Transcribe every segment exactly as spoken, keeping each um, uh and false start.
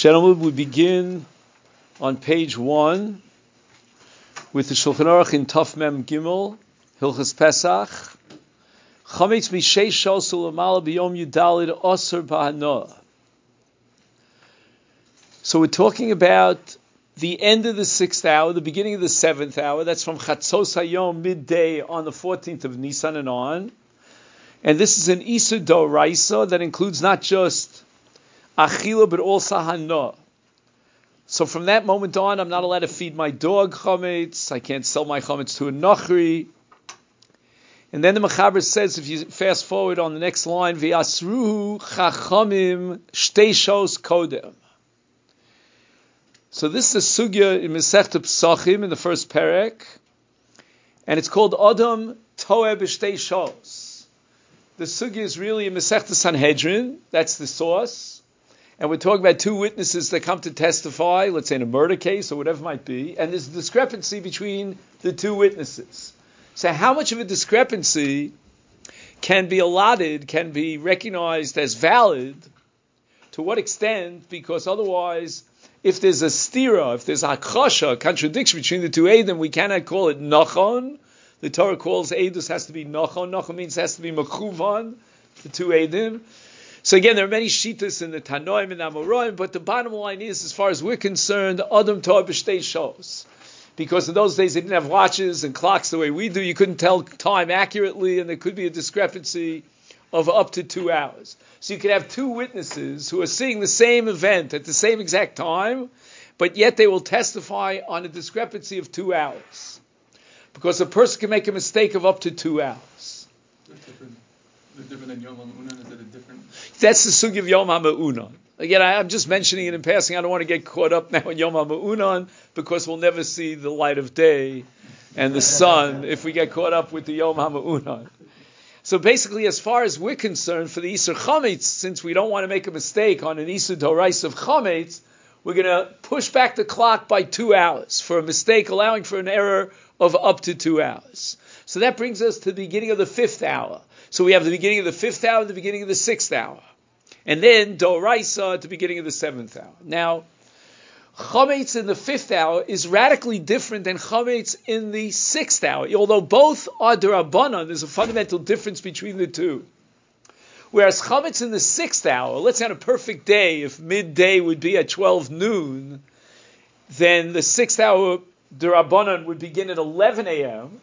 Gentlemen, we begin on page one with the Shulchan Aruch in Taf Mem Gimel, Hilchas Pesach. Chametz misheish shos u'lamala b'yom yudalid osur b'hanoah. So we're talking about the end of the sixth hour, the beginning of the seventh hour. That's from Chatzos Hayom, midday on the fourteenth of Nisan and on. And this is an Isur D'Oraisa that includes not just Achila, but also Hanoah. So from that moment on, I'm not allowed to feed my dog chametz. I can't sell my chametz to a nachri. And then the Mechaber says, if you fast forward on the next line, V'yasruhu chachamim shtei shos kodem. So this is a sugya in Masechta Pesachim in the first perek, and it's called Adam Toeh b'shtei shos. The sugya is really in Masechta Sanhedrin. That's the source. And we're talking about two witnesses that come to testify, let's say in a murder case or whatever it might be, and there's a discrepancy between the two witnesses. So how much of a discrepancy can be allotted, can be recognized as valid? To what extent? Because otherwise, if there's a stira, if there's a hakasha, a contradiction between the two eidim, we cannot call it nachon. The Torah calls eidus has to be nachon. Nachon means it has to be mechuvan, the two eidim. So again, there are many shitas in the Tanoim and Amoraim, but the bottom line is, as far as we're concerned, Adam Toeh b'shtei shos. Because in those days they didn't have watches and clocks the way we do. You couldn't tell time accurately, and there could be a discrepancy of up to two hours. So you could have two witnesses who are seeing the same event at the same exact time, but yet they will testify on a discrepancy of two hours. Because a person can make a mistake of up to two hours. Is different than Yom HaMe'unan? Is it a different? That's the sugi of Yom HaMe'unan. Again, I, I'm just mentioning it in passing. I don't want to get caught up now in Yom HaMe'unan because we'll never see the light of day and the sun if we get caught up with the Yom HaMe'unan. So basically, as far as we're concerned, for the Isur Chametz, since we don't want to make a mistake on an Isur D'Oraisa of Chametz, we're going to push back the clock by two hours for a mistake, allowing for an error of up to two hours. So that brings us to the beginning of the fifth hour. So we have the beginning of the fifth hour, the beginning of the sixth hour. And then D'Oraisa at the beginning of the seventh hour. Now, Chametz in the fifth hour is radically different than Chametz in the sixth hour. Although both are D'Rabbanan, there's a fundamental difference between the two. Whereas Chametz in the sixth hour, let's say on a perfect day, if midday would be at twelve noon, then the sixth hour D'Rabbanan would begin at eleven a.m.,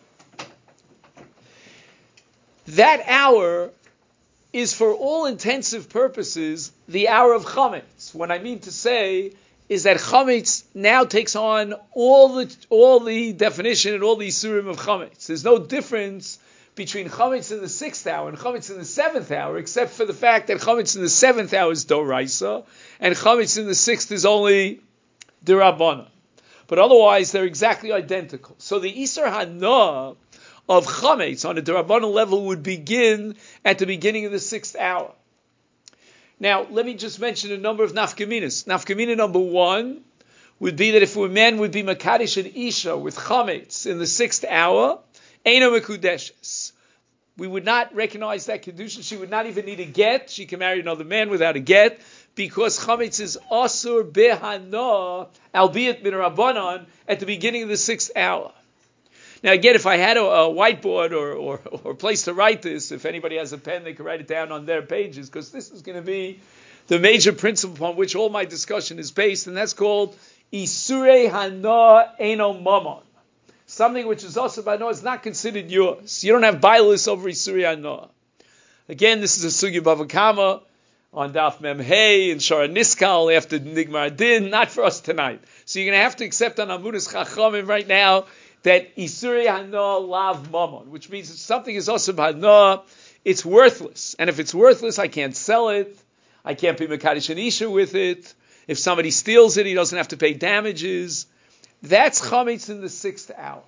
that hour is, for all intensive purposes, the hour of Chametz. What I mean to say is that Chametz now takes on all the all the definition and all the Isurim of Chametz. There's no difference between Chametz in the sixth hour and Chametz in the seventh hour, except for the fact that Chametz in the seventh hour is D'Oraisa, and Chametz in the sixth is only D'Rabbanan. But otherwise, they're exactly identical. So the Isur Hanoah of Chametz on a D'Rabbanan level would begin at the beginning of the sixth hour. Now, let me just mention a number of nafkaminas. Nafkamina number one would be that if a man would be Makadish an Isha with Chametz in the sixth hour, Eino Mekudeshes. We would not recognize that Kedusha. She would not even need a get. She can marry another man without a get, because Chametz is Asur Behanoah, albeit Min Rabbanan, at the beginning of the sixth hour. Now again, if I had a, a whiteboard or, or, or a place to write this, if anybody has a pen, they can write it down on their pages, because this is going to be the major principle upon which all my discussion is based, and that's called Isurei Hanoah Eino Mamon. Something which is also by Noah is not considered yours. You don't have bilis over Isurei Hanoah. Again, this is a Sugya Bava Kama on Daf Mem Hey and Shara Niskal after Nigmar Din, not for us tonight. So you're going to have to accept on Amunas Chachamim right now that Isurei Hanoah lav mamon, which means if something is also Hanoah, it's worthless. And if it's worthless, I can't sell it. I can't be Mekadosh an Isha with it. If somebody steals it, he doesn't have to pay damages. That's Chametz in the sixth hour.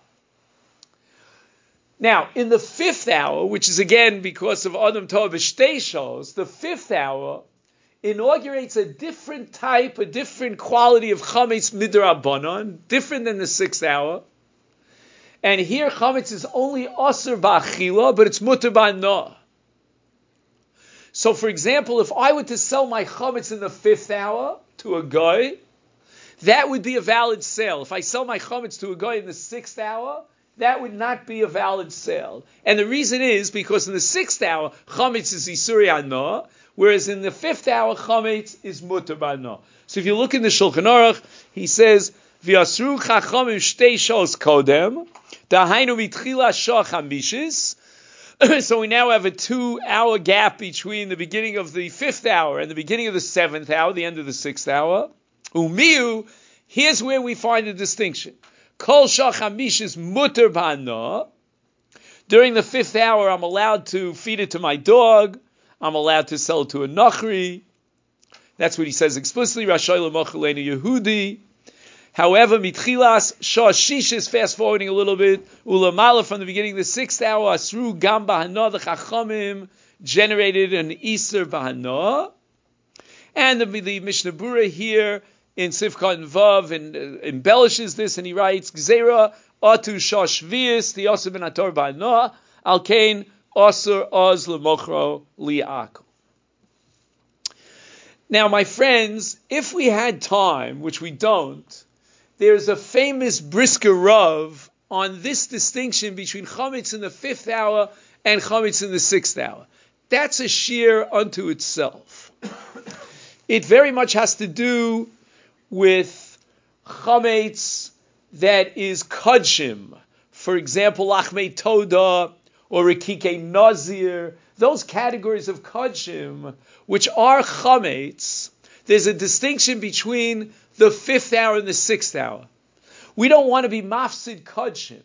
Now, in the fifth hour, which is again because of Adam Toeh b'shtei shos, the fifth hour inaugurates a different type, a different quality of Chametz midrabanan, different than the sixth hour. And here Chametz is only Asur ba'achila, but it's mutar ba'hanoah. So, for example, if I were to sell my chametz in the fifth hour to a guy, that would be a valid sale. If I sell my chametz to a guy in the sixth hour, that would not be a valid sale. And the reason is because in the sixth hour, chametz is isuri hana, whereas in the fifth hour, chametz is mutar b'hana. So if you look in the Shulchan Aruch, he says, V'yasru chachamim shtei shos kodem, dahainu mitchila shah chamishis. So we now have a two-hour gap between the beginning of the fifth hour and the beginning of the seventh hour, the end of the sixth hour. Umiu, here's where we find a distinction. Kol shah chamishis mutar b'hana. During the fifth hour, I'm allowed to feed it to my dog. I'm allowed to sell it to a nachri. That's what he says explicitly. Rashay l'mochaleinu Yehudi. However, mitchilas shah shishis, fast forwarding a little bit, ulamala from the beginning of the sixth hour, asru gam b'hana, the chachamim generated an iser b'hana, and the, the Mishnah Berurah here in Sifkat and Vav and, uh, embellishes this, and he writes Gzeira atu shah shvius the osir ben ator b'hana al kain osir oz lemochro li'akol. Now, my friends, if we had time, which we don't, there's a famous Brisker Rav on this distinction between chametz in the fifth hour and chametz in the sixth hour. That's a sheer unto itself. It very much has to do with chametz that is kodshim. For example, lachmei toda or rikike nazir. Those categories of kodshim, which are chametz, there's a distinction between the fifth hour and the sixth hour. We don't want to be mafsid kodshim.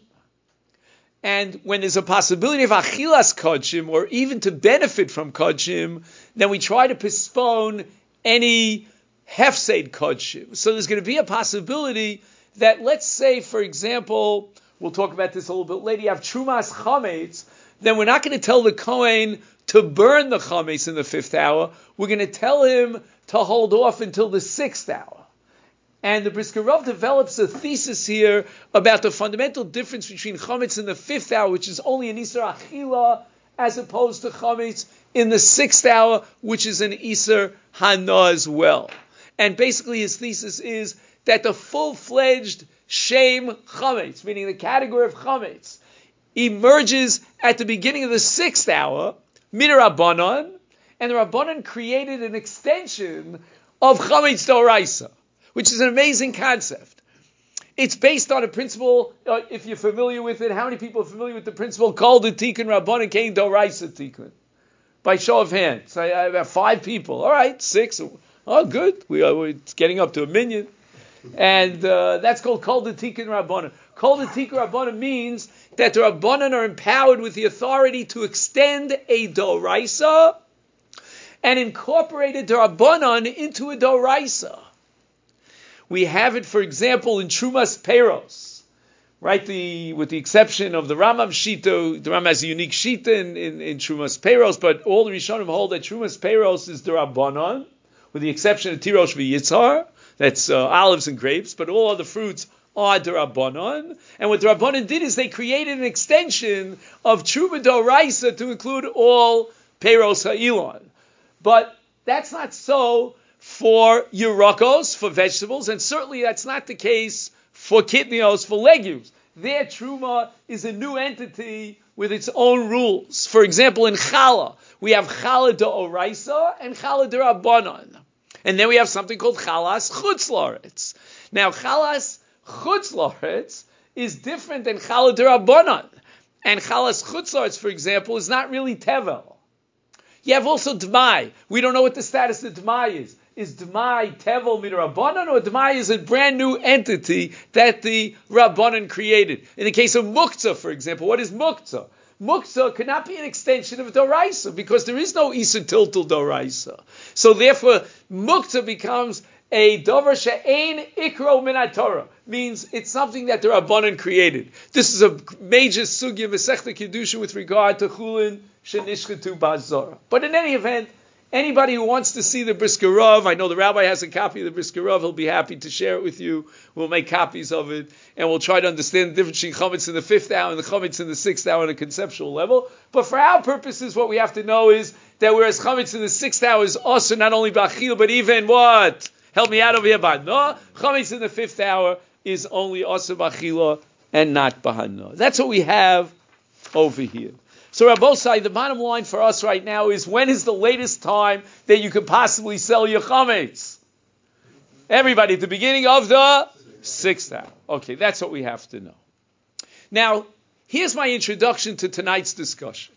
And when there's a possibility of achilas kodshim, or even to benefit from kodshim, then we try to postpone any hefsed kodshim. So there's going to be a possibility that, let's say, for example, we'll talk about this a little bit later, you have trumas chametz, then we're not going to tell the kohen to burn the chametz in the fifth hour. We're going to tell him to hold off until the sixth hour. And the Brisker Rav develops a thesis here about the fundamental difference between chametz in the fifth hour, which is only an Isser Achila, as opposed to chametz in the sixth hour, which is an Isser Hana as well. And basically his thesis is that the full-fledged shame chametz, meaning the category of chametz, emerges at the beginning of the sixth hour, Midrabanan, and the Rabbanan created an extension of chametz d'oraisa, which is an amazing concept. It's based on a principle, uh, if you're familiar with it, how many people are familiar with the principle, Kol de Tikkun Rabbanan Kein d'oraisa Tikkun? By show of hands. I, I have five people. All right, six. Oh, good. We are, we're getting up to a million. And uh, that's called Kol de Tikkun Rabbanan. Kol de Tikkun Rabbanan means that the Rabbanan are empowered with the authority to extend a d'oraisa and incorporate a d'Rabbanan into a d'oraisa. We have it, for example, in Trumas Peiros, right? The with the exception of the Rambam Shita, the Rambam has a unique Shita in, in, in Trumas Peiros, but all the Rishonim hold that Trumas Peiros is d'Rabbanan, with the exception of Tirosh v'Yitzhar, that's uh, olives and grapes, but all other fruits are d'Rabbanan. And what the Rabbanan did is they created an extension of Truma d'oraisa to include all Peiros ha'ilon. But that's not so for Yerakos, for vegetables, and certainly that's not the case for kitnios, for legumes. Their truma is a new entity with its own rules. For example, in challah, we have challah d'oraisa and challah d'Rabbanan. And then we have something called chalas chutz la'aretz. Now, chalas chutz la'aretz is different than challah d'Rabbanan. And chalas chutz la'aretz, for example, is not really tevel. You have also Dmai. We don't know what the status of Dmai is. Is Dmai Tevel Midrabanan, or Dmai is a brand new entity that the Rabbanan created? In the case of Muktzah, for example, what is Muktzah? Muktzah could not be an extension of Doraisa because there is no Isa Tiltul Doraisa. So therefore, Muktzah becomes a Dover She'ein Ikro Min HaTorah, means it's something that the Rabbanan created. This is a major sugya Masechta Kedusha with regard to Chulin Shenishketu Ba'Zorah. But in any event, anybody who wants to see the Brisker Rav, I know the rabbi has a copy of the Brisker Rav, he'll be happy to share it with you. We'll make copies of it, and we'll try to understand the difference between chametz in the fifth hour and the chametz in the sixth hour on a conceptual level. But for our purposes, what we have to know is that whereas chametz in the sixth hour is also not only b'achil, but even what? Help me out over here, b'hana. Chametz in the fifth hour is only also b'achila and not b'hana. That's what we have over here. So Rabbosai, the bottom line for us right now is, when is the latest time that you could possibly sell your chametz? Everybody, at the beginning of the sixth hour. Okay, that's what we have to know. Now, here's my introduction to tonight's discussion.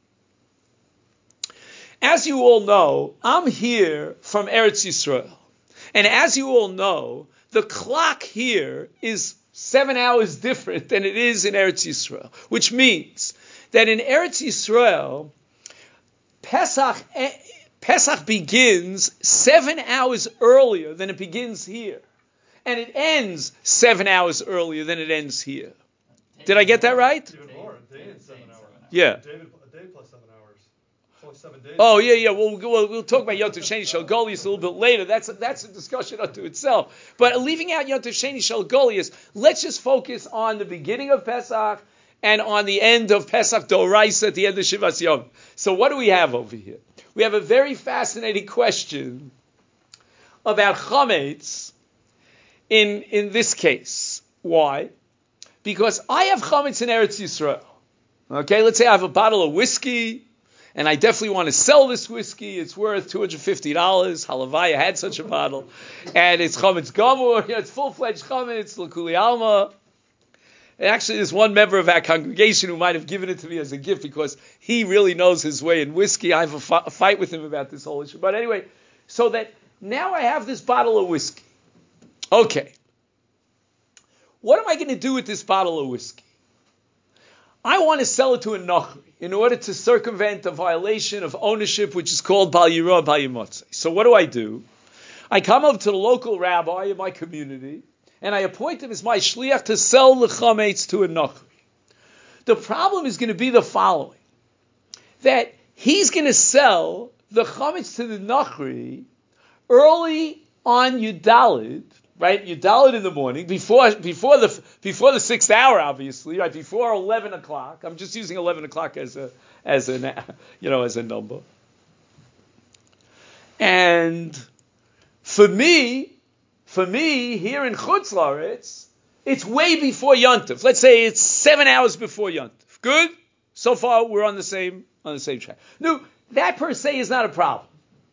As you all know, I'm here from Eretz Yisrael. And as you all know, the clock here is seven hours different than it is in Eretz Yisrael, which means that in Eretz Yisrael, Pesach, Pesach begins seven hours earlier than it begins here. And it ends seven hours earlier than it ends here. Did I get that right? Even more, a day and seven hours. Yeah. A day, a day plus seven hours. It's only seven days. Oh, yeah, yeah. We'll, we'll, we'll talk about Yom Tov Sheni Shel Goliath a little bit later. That's a, that's a discussion unto itself. But leaving out Yom Tov Sheni Shel Goliath, let's just focus on the beginning of Pesach and on the end of Pesach Doraisa at the end of Shivas Yom. So what do we have over here? We have a very fascinating question about chametz in, in this case. Why? Because I have chametz in Eretz Yisrael. Okay, let's say I have a bottle of whiskey, and I definitely want to sell this whiskey. It's worth two hundred fifty dollars. Halavaya had such a bottle. And it's chametz gamur. You know, it's full-fledged chametz, l'kuli alma. And actually, there's one member of our congregation who might have given it to me as a gift because he really knows his way in whiskey. I have a, fi- a fight with him about this whole issue. But anyway, so that now I have this bottle of whiskey. Okay. What am I going to do with this bottle of whiskey? I want to sell it to a Nachri in order to circumvent a violation of ownership, which is called Bal Yirah Bal Yimotzei. So what do I do? I come up to the local rabbi in my community, and I appoint him as my shliach to sell the chametz to a Nachri. The problem is going to be the following, that he's going to sell the chametz to the Nachri early on Yudalid, right? Yudalid in the morning, before before the before the sixth hour, obviously, right? Before eleven o'clock. I'm just using eleven o'clock as a as a you know as a number. And for me, for me here in Chutz La'aretz, it's way before Yontif. Let's say it's seven hours before Yontif. Good. So far, we're on the same on the same track. No, that per se is not a problem.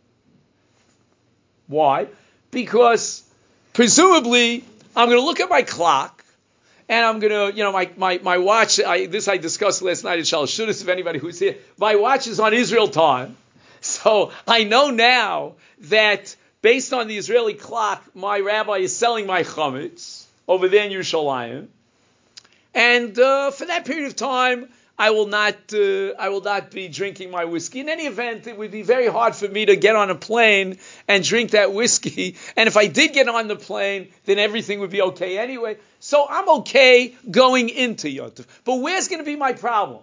Why? Because presumably, I'm going to look at my clock, and I'm going to, you know, my my, my watch, I, this I discussed last night in Shalosh Shudas, if anybody who's here, my watch is on Israel time. So I know now that based on the Israeli clock, my rabbi is selling my chametz over there in Yerushalayim. And uh, for that period of time, I will not uh, I will not be drinking my whiskey. In any event, it would be very hard for me to get on a plane and drink that whiskey. And if I did get on the plane, then everything would be okay anyway. So I'm okay going into Yontif. But where's going to be my problem?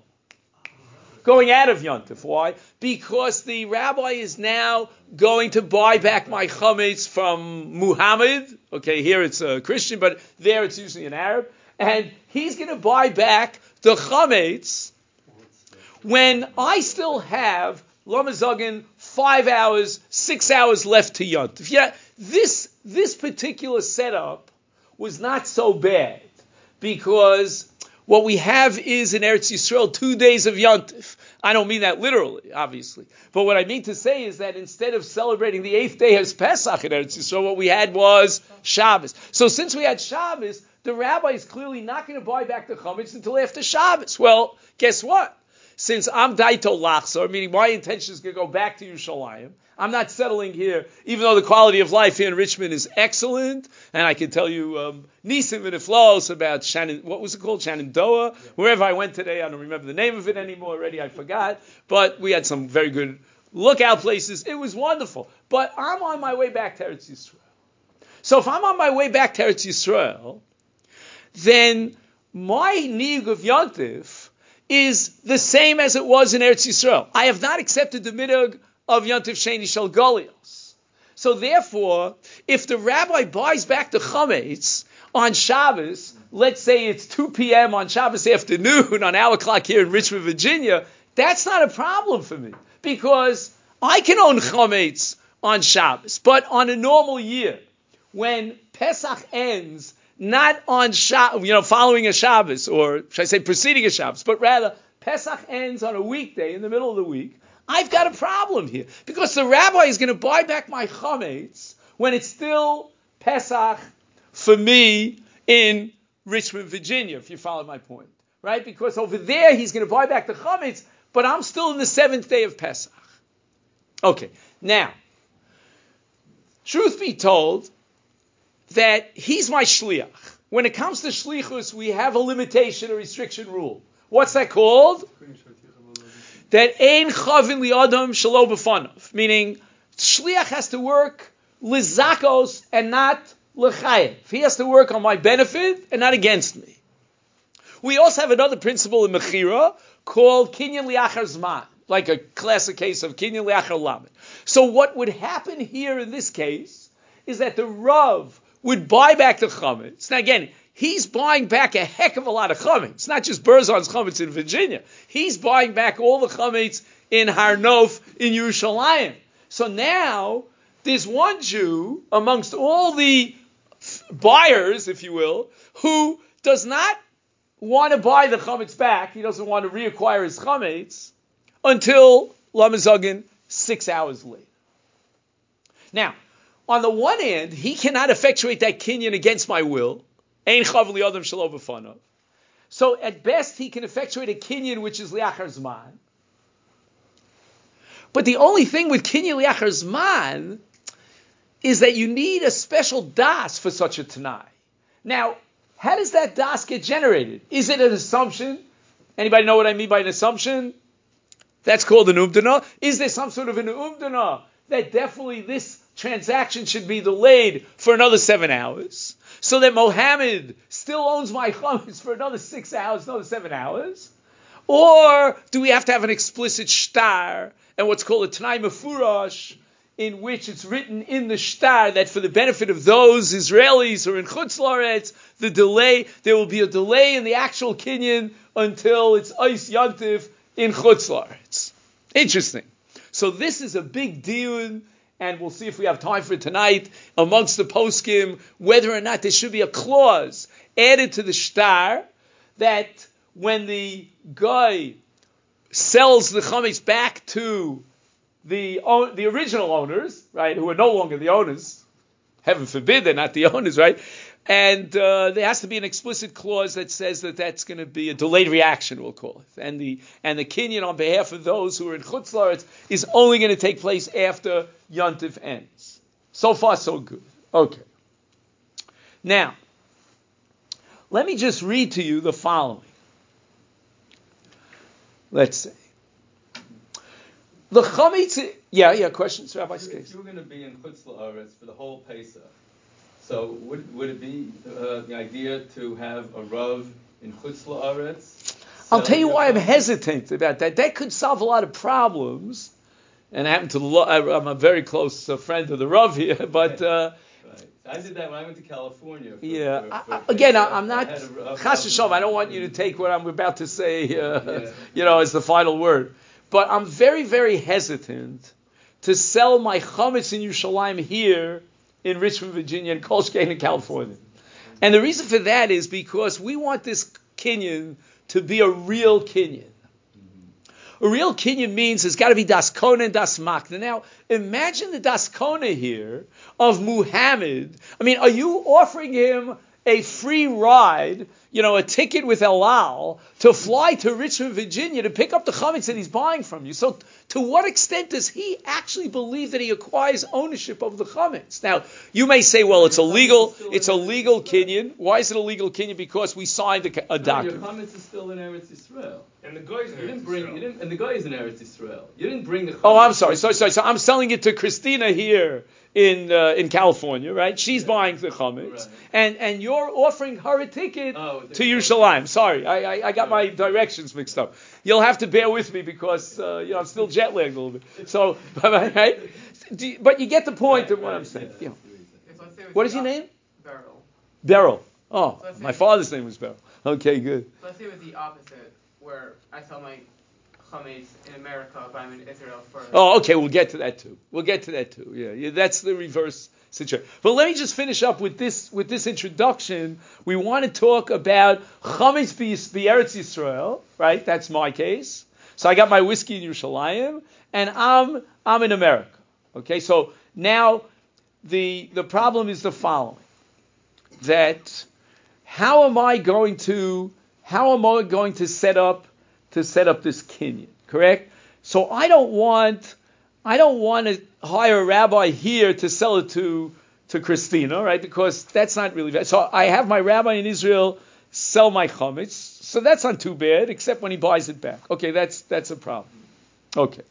Going out of Yontif. Why? Because the rabbi is now going to buy back my chametz from Muhammad. Okay, here it's a Christian, but there it's usually an Arab. And he's going to buy back the chametz when I still have Lamazagin five hours, six hours left to Yontif. Yeah, this this particular setup was not so bad because what we have is in Eretz Yisrael two days of Yontif. I don't mean that literally, obviously. But what I mean to say is that instead of celebrating the eighth day as Pesach in Eretz Yisrael, what we had was Shabbos. So since we had Shabbos, the rabbi is clearly not going to buy back the chametz until after Shabbos. Well, guess what? Since I'm daito lachzor, meaning my intention is going to go back to Yerushalayim, I'm not settling here, even though the quality of life here in Richmond is excellent, and I can tell you um, Nisim and Iflos about Shannon, what was it called? Shenandoah. Yeah. Wherever I went today, I don't remember the name of it anymore already, I forgot, but we had some very good lookout places. It was wonderful. But I'm on my way back to Eretz Yisrael. So if I'm on my way back to Eretz Yisrael, then my niyug of Yontif is the same as it was in Eretz Yisrael. I have not accepted the minhag of Yontif Sheni Shel Golios. So therefore, if the rabbi buys back the chametz on Shabbos, let's say it's two p.m. on Shabbos afternoon on our clock here in Richmond, Virginia, that's not a problem for me because I can own chametz on Shabbos, but on a normal year, when Pesach ends, not on Shabbos, you know, following a Shabbos, or should I say preceding a Shabbos, but rather Pesach ends on a weekday in the middle of the week, I've got a problem here. Because the rabbi is going to buy back my chametz when it's still Pesach for me in Richmond, Virginia, if you follow my point. Right? Because over there he's going to buy back the chametz, but I'm still in the seventh day of Pesach. Okay, now, truth be told, that he's my shliach. When it comes to shlichus, we have a limitation, a restriction rule. What's that called? That ein chavin li'adam shelo b'fanav. Meaning, shliach has to work lizakos and not l'chayev. He has to work on my benefit and not against me. We also have another principle in Mechira called kinyan li'achar zman, like a classic case of kinyan li'achar lamed. So what would happen here in this case is that the Rav would buy back the chametz. Now again, he's buying back a heck of a lot of chametz. It's not just Berzon's chametz in Virginia. He's buying back all the chametz in Har Nof in Yerushalayim. So now there's one Jew amongst all the buyers, if you will, who does not want to buy the chametz back. He doesn't want to reacquire his chametz until Lamazagin six hours later. Now, on the one hand, he cannot effectuate that kinyan against my will. Ein chav li'adam shelo b'fanav. So at best, he can effectuate a kinyan which is li'achar zman. But the only thing with kinyan li'achar zman is that you need a special das for such a tanai. Now, how does that das get generated? Is it an assumption? Anybody know what I mean by an assumption? That's called an umdana. Is there some sort of an umdana that definitely this transaction should be delayed for another seven hours, so that Mohammed still owns my chametz for another six hours, another seven hours? Or do we have to have an explicit shtar and what's called a Tanai Mefurash, in which it's written in the shtar that for the benefit of those Israelis who are in Chutz La'aretz, the delay, there will be a delay in the actual kinyan until it's Eis Yantif in Chutz La'aretz. Interesting. So this is a big deal, and we'll see if we have time for it tonight, amongst the poskim, whether or not there should be a clause added to the shtar that when the guy sells the chametz back to the the original owners, right, who are no longer the owners, heaven forbid they're not the owners, right, and uh, there has to be an explicit clause that says that that's going to be a delayed reaction, we'll call it, and the and the kinyan on behalf of those who are in Chutz La'aretz is only going to take place after Yontif ends. So far, so good. Okay. Now, let me just read to you the following. Let's say. The chametz, yeah, yeah, questions, Rabbi Skis? If you were going to be in Chutz La'aretz for the whole Pesach, so would would it be uh, the idea to have a Rav in Chutz La'aretz? I'll tell you why I'm hesitant about that. That could solve a lot of problems. And I happen to, lo- I'm a very close uh, friend of the Rav here, but... Uh, right. I did that when I went to California. For, yeah. for, for I, again, I, I'm I not... a, a, Chas v'shalom, I don't want you to take what I'm about to say, uh, yeah. you know, as the final word. But I'm very, very hesitant to sell my chametz in Yerushalayim here in Richmond, Virginia, and Kolshkein in California. And the reason for that is because we want this kinyan to be a real kinyan. A real kinyan means there's got to be das kona and das makna. Now, imagine the das kona here of Muhammad. I mean, are you offering him a free ride, you know, a ticket with El Al to fly to Richmond, Virginia to pick up the chametz that he's buying from you? So to what extent does he actually believe that he acquires ownership of the chametz? Now, you may say, well, it's a legal, it's a legal kinyan. Why is it a legal kinyan? Because we signed a, a document. No, your chametz is still in Eretz Yisrael. And the guys You didn't bring, you didn't, and the guy is in Eretz Yisrael. You didn't bring the chametz. Oh, I'm sorry, sorry, sorry. So I'm selling it to Christina here in uh, in California, right? She's yeah. buying the chametz, right. and and you're offering her a ticket oh, to Yerushalayim. Sorry, I, I I got my directions mixed up. You'll have to bear with me because uh, you know I'm still jet lagged a little bit. So, right? You, but you get the point right, of what right, I'm saying. Yeah. Yeah. What is your name? Beryl. Beryl. Oh, so my father's name was Beryl. Okay, good. So let's say it was the opposite, where I sell my chametz in America, but I'm in Israel for. Oh, okay, we'll get to that too. We'll get to that too. Yeah, yeah, that's the reverse situation. But let me just finish up with this with this introduction. We want to talk about chametz b'Eretz Yisrael, right? That's my case. So I got my whiskey in Yerushalayim, and I'm I'm in America. Okay, so now the the problem is the following: that how am I going to how am I going to set up to set up this kinyan? Correct. So I don't want I don't want to hire a rabbi here to sell it to to Christina, right? Because that's not really bad. So I have my rabbi in Israel sell my chametz. So that's not too bad, except when he buys it back. Okay, that's that's a problem. Okay.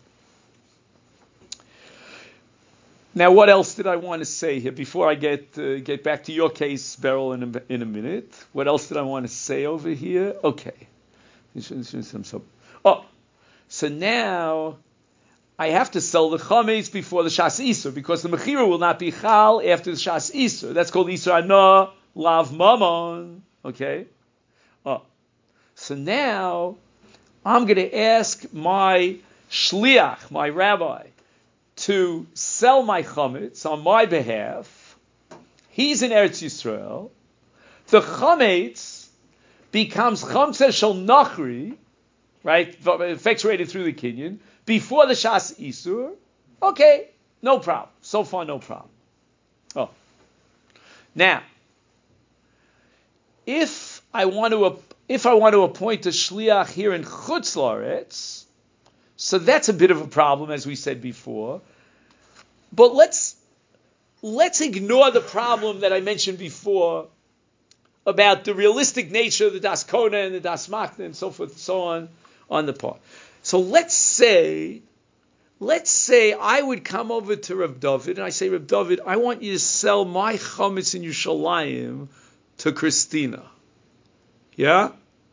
Now, what else did I want to say here before I get uh, get back to your case, Beryl, in a, in a minute? What else did I want to say over here? Okay. Oh, so now I have to sell the chametz before the Shas Isur, because the mechira will not be chal after the Shas Isur. That's called Isur Ana Lav Mamon. Okay. Oh, so now I'm going to ask my shliach, my rabbi, to sell my chametz on my behalf. He's in Eretz Yisrael. The chametz becomes chamsa shel nachri, right, effectuated through the kinyan, before the Shas Isur. Okay, no problem. So far, no problem. Oh. Now, if I want to if I want to appoint a shliach here in Chutz La'aretz, so that's a bit of a problem, as we said before. But let's let's ignore the problem that I mentioned before about the realistic nature of the Das Kona and the Das Makna and so forth and so on on the part. So let's say, let's say I would come over to Reb David and I say, Reb David, I want you to sell my chametz in Yerushalayim to Christina. Yeah?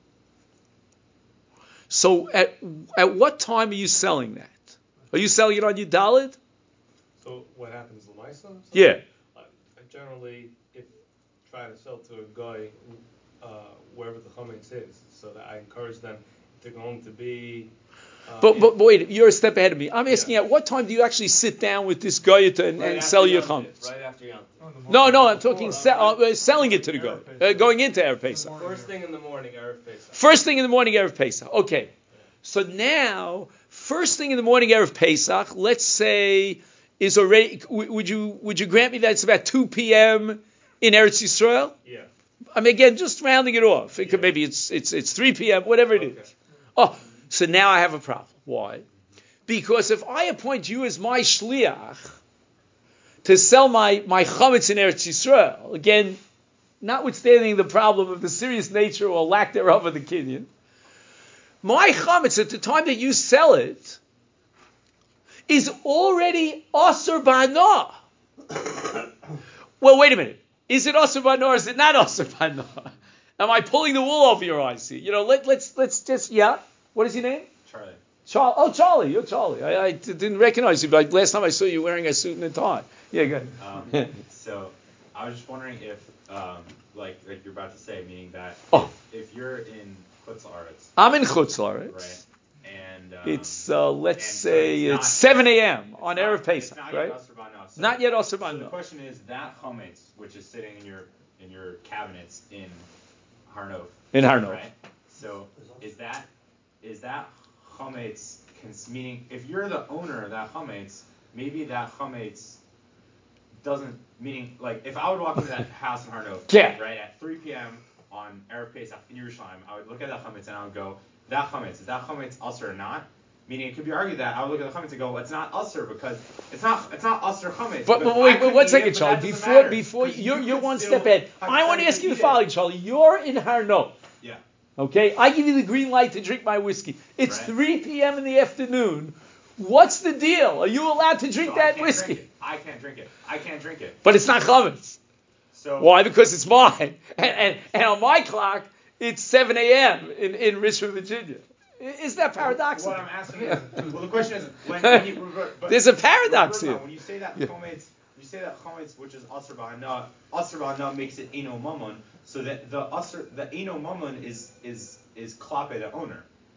So at at what time are you selling that? Are you selling it on your Dalit? So what happens, Lamaisa? Yeah. I, I generally if try to sell to a guy uh, wherever the chametz is, so that I encourage them if they're going to be. Uh, but, but but wait, you're a step ahead of me. I'm asking, yeah. At what time do you actually sit down with this guy to, and, right and sell your Yom chametz? Right after Yom Tov. No, no, I'm talking sell, uh, selling it to the guy, uh, going into Erev Pesach. First thing in the morning, Erev Pesach. First thing in the morning, Erev Pesach. Okay. So now, first thing in the morning, Erev Pesach, let's say, is already, would you would you grant me that it's about two p.m. in Eretz Yisrael? Yeah. I mean, again, just rounding it off. It could, maybe it's it's it's three p.m., whatever it Okay. is. Oh, so now I have a problem. Why? Because if I appoint you as my shliach to sell my, my chametz in Eretz Yisrael, again, notwithstanding the problem of the serious nature or lack thereof of the kinyan, my chametz at the time that you sell it is already aser b'hana. Well, wait a minute. Is it aser b'hana or is it not aser b'hana? Am I pulling the wool over your eyes here? You know, let, let's let's just, yeah. What is your name? Charlie. Charlie. Oh, Charlie. You're Charlie. I, I d- didn't recognize you, but last time I saw you wearing a suit and a tie. Yeah, good. Um, so I was just wondering if, um, like, like you're about to say, meaning that Oh. if, if you're in Chutz La'aretz, I'm in Chutz La'aretz. right, and um, It's, uh, let's and so say, it's it's, not- seven a.m. it's on not- Erev Pesach, it's not right? Yet Aser B'Hana. So, Not yet Aser So the B'Hana. question is that chametz, which is sitting in your in your cabinets in Har Nof, In Har Nof. right? So is that is that chametz? Cons- meaning, if you're the owner of that chametz, maybe that chametz doesn't. Meaning, like, if I would walk into that house in Har Nof, Yeah. right, at three p.m. on Erev Pesach in Yerushalayim, I would look at that chametz and I would go, that chametz, is that chametz aser or not? Meaning, it could be argued that I would look at the chametz and go, well, it's not aser because it's not it's not aser chametz. But, because but I wait, couldn't one eat second, it, but Charlie. that doesn't Before, matter, before 'cause you're you you're could one still step ahead. I want to ask you the hypothetically eat it. following, Charlie. You're in Har Nof. Yeah. Okay, I give you the green light to drink my whiskey. It's Right. three p.m. in the afternoon. What's the deal? Are you allowed to drink So I that can't whiskey? drink it. I can't drink it. I can't drink it. But it's not chametz. So Why? Because it's mine. And, and, and on my clock, it's seven a.m. in, in Richmond, Virginia. I- Isn't that paradoxical? What I'm asking is, well, the question is, when, when you, but, There's a paradox but, here. When you say that Yeah. chometz, you say that chometz, which is aser b'hana, aser b'hana makes it eno mammon, so that the aser, the eno mammon is is is klape the owner.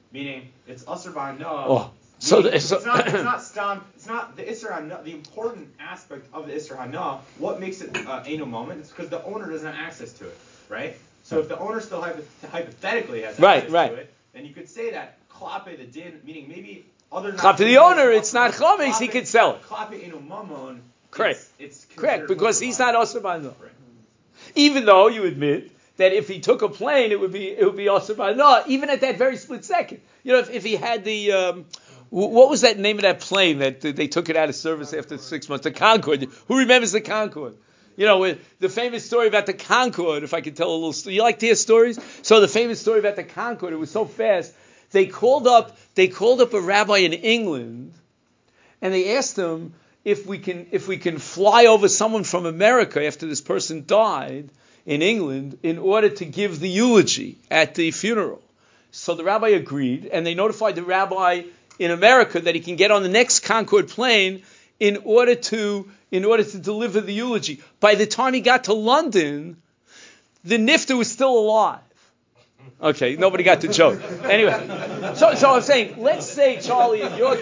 meaning it's Asr B'Hana. Oh, so, the, so it's not, it's not stam, it's not the Isser Hana, the important aspect of the Isser Hana, what makes it uh, Eino moment, it's because the owner doesn't have access to it, right? So if the owner still hypo- hypothetically has access right, right. to it, then you could say that Klape the din, meaning maybe other Klape the owner, it's not Chametz, he Klape- could sell it. Klape Eino Mamon, Correct. it's, it's Correct, because he's not Asr B'Hana. Right. Even though you admit that if he took a plane, it would be it would be Asr B'Hana, even at that very split second. You know, if, if he had the um, what was that name of that plane that they took it out of service after six months? The Concorde. Who remembers the Concorde? You know, the famous story about the Concorde, if I could tell a little story. You like to hear stories? So the famous story about the Concorde, it was so fast. They called up, they called up a rabbi in England, and they asked him if we can, if we can fly over someone from America after this person died in England in order to give the eulogy at the funeral. So the rabbi agreed, and they notified the rabbi in America that he can get on the next Concorde plane in order to in order to deliver the eulogy. By the time he got to London, the nifter was still alive. Okay, nobody got the joke. Anyway, so so I'm saying, let's say, Charlie, in your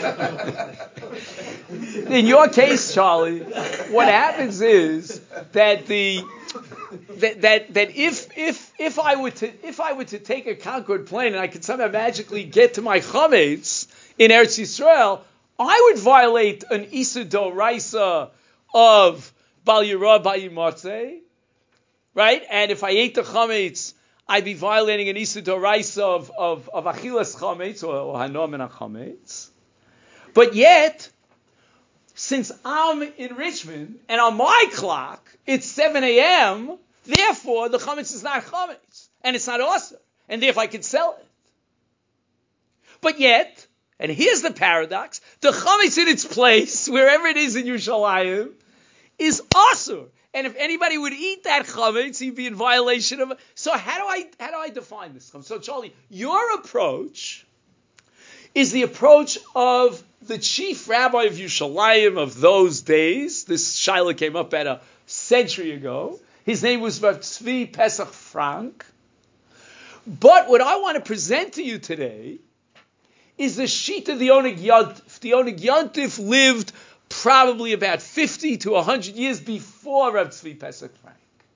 in your case, Charlie, what happens is that the that that, that if if if I were to if I were to take a Concorde plane and I could somehow magically get to my chametz in Eretz Yisrael, I would violate an Issa Doraisa of Bal Yirah Bal Yimatzeh, right? And if I ate the chametz, I'd be violating an Issa Doraisa of, of, of Achilas Chametz or, or Hanom and Chametz. But yet, since I'm in Richmond and on my clock it's seven a.m., therefore the Chametz is not Chametz and it's not awesome, and therefore I can sell it. But yet, and here's the paradox, the Chametz in its place, wherever it is in Yerushalayim, is asur. And if anybody would eat that chametz, he'd be in violation of it. So how do I how do I define this? So Charlie, your approach is the approach of the chief rabbi of Yerushalayim of those days. This shaila came up at a century ago. His name was Rav Tzvi Pesach Frank. But what I want to present to you today is the sheet of the Oneg Yontif. The Oneg Yontif lived probably about fifty to one hundred years before Rav Tzvi Pesach Frank.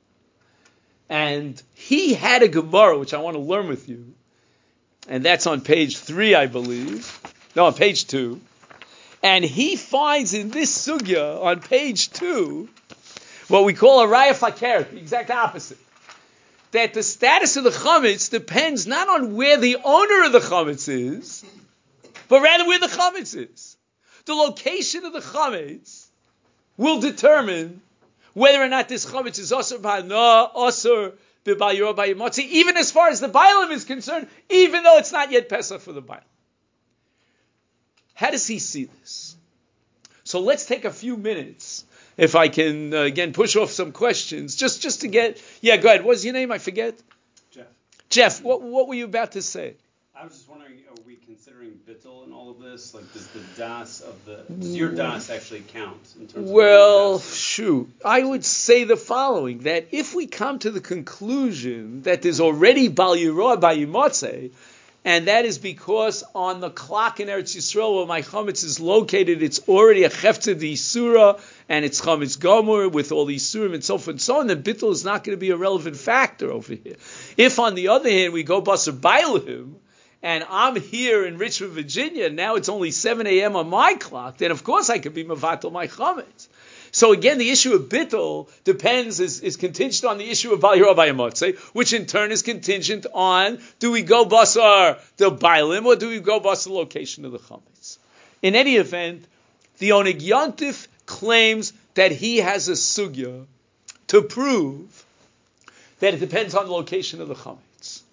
And he had a Gemara, which I want to learn with you. And that's on page three, I believe. No, on page two. And he finds in this sugya, on page two, what we call a Raya Fakeret, the exact opposite. That the status of the chametz depends not on where the owner of the chametz is, but rather where the chametz is. The location of the chametz will determine whether or not this chametz is asur b'hana, asur b'bal yirah b'al yimatzeh, even as far as the bailam is concerned, even though it's not yet Pesach for the bailam. How does he see this? So let's take a few minutes, if I can, uh, again, push off some questions, just, just to get, yeah, go ahead. What's your name? I forget. Jeff. Jeff, what, what were you about to say? I was just wondering, are we considering bittul in all of this? Like, does the das of the, does your das actually count in terms of Well, das? shoot, I would say the following, that if we come to the conclusion that there's already Bal Yirah Bal Yimatzeh, and that is because on the clock in Eretz Yisrael where my chametz is located, it's already a chefta d'isura, and it's chametz gomor with all these surim and so forth and so on, then bittul is not going to be a relevant factor over here. If, on the other hand, we go basar bailim, and I'm here in Richmond, Virginia, now it's only seven a.m. on my clock, then of course I could be mevatel my chametz. So again, the issue of bittul depends, is, is contingent on the issue of Bal Yirah Bal Yimatzeh, which in turn is contingent on, do we go basar the bailim, or do we go basar the location of the chametz? In any event, the Oneg Yontif claims that he has a sugya to prove that it depends on the location of the chametz.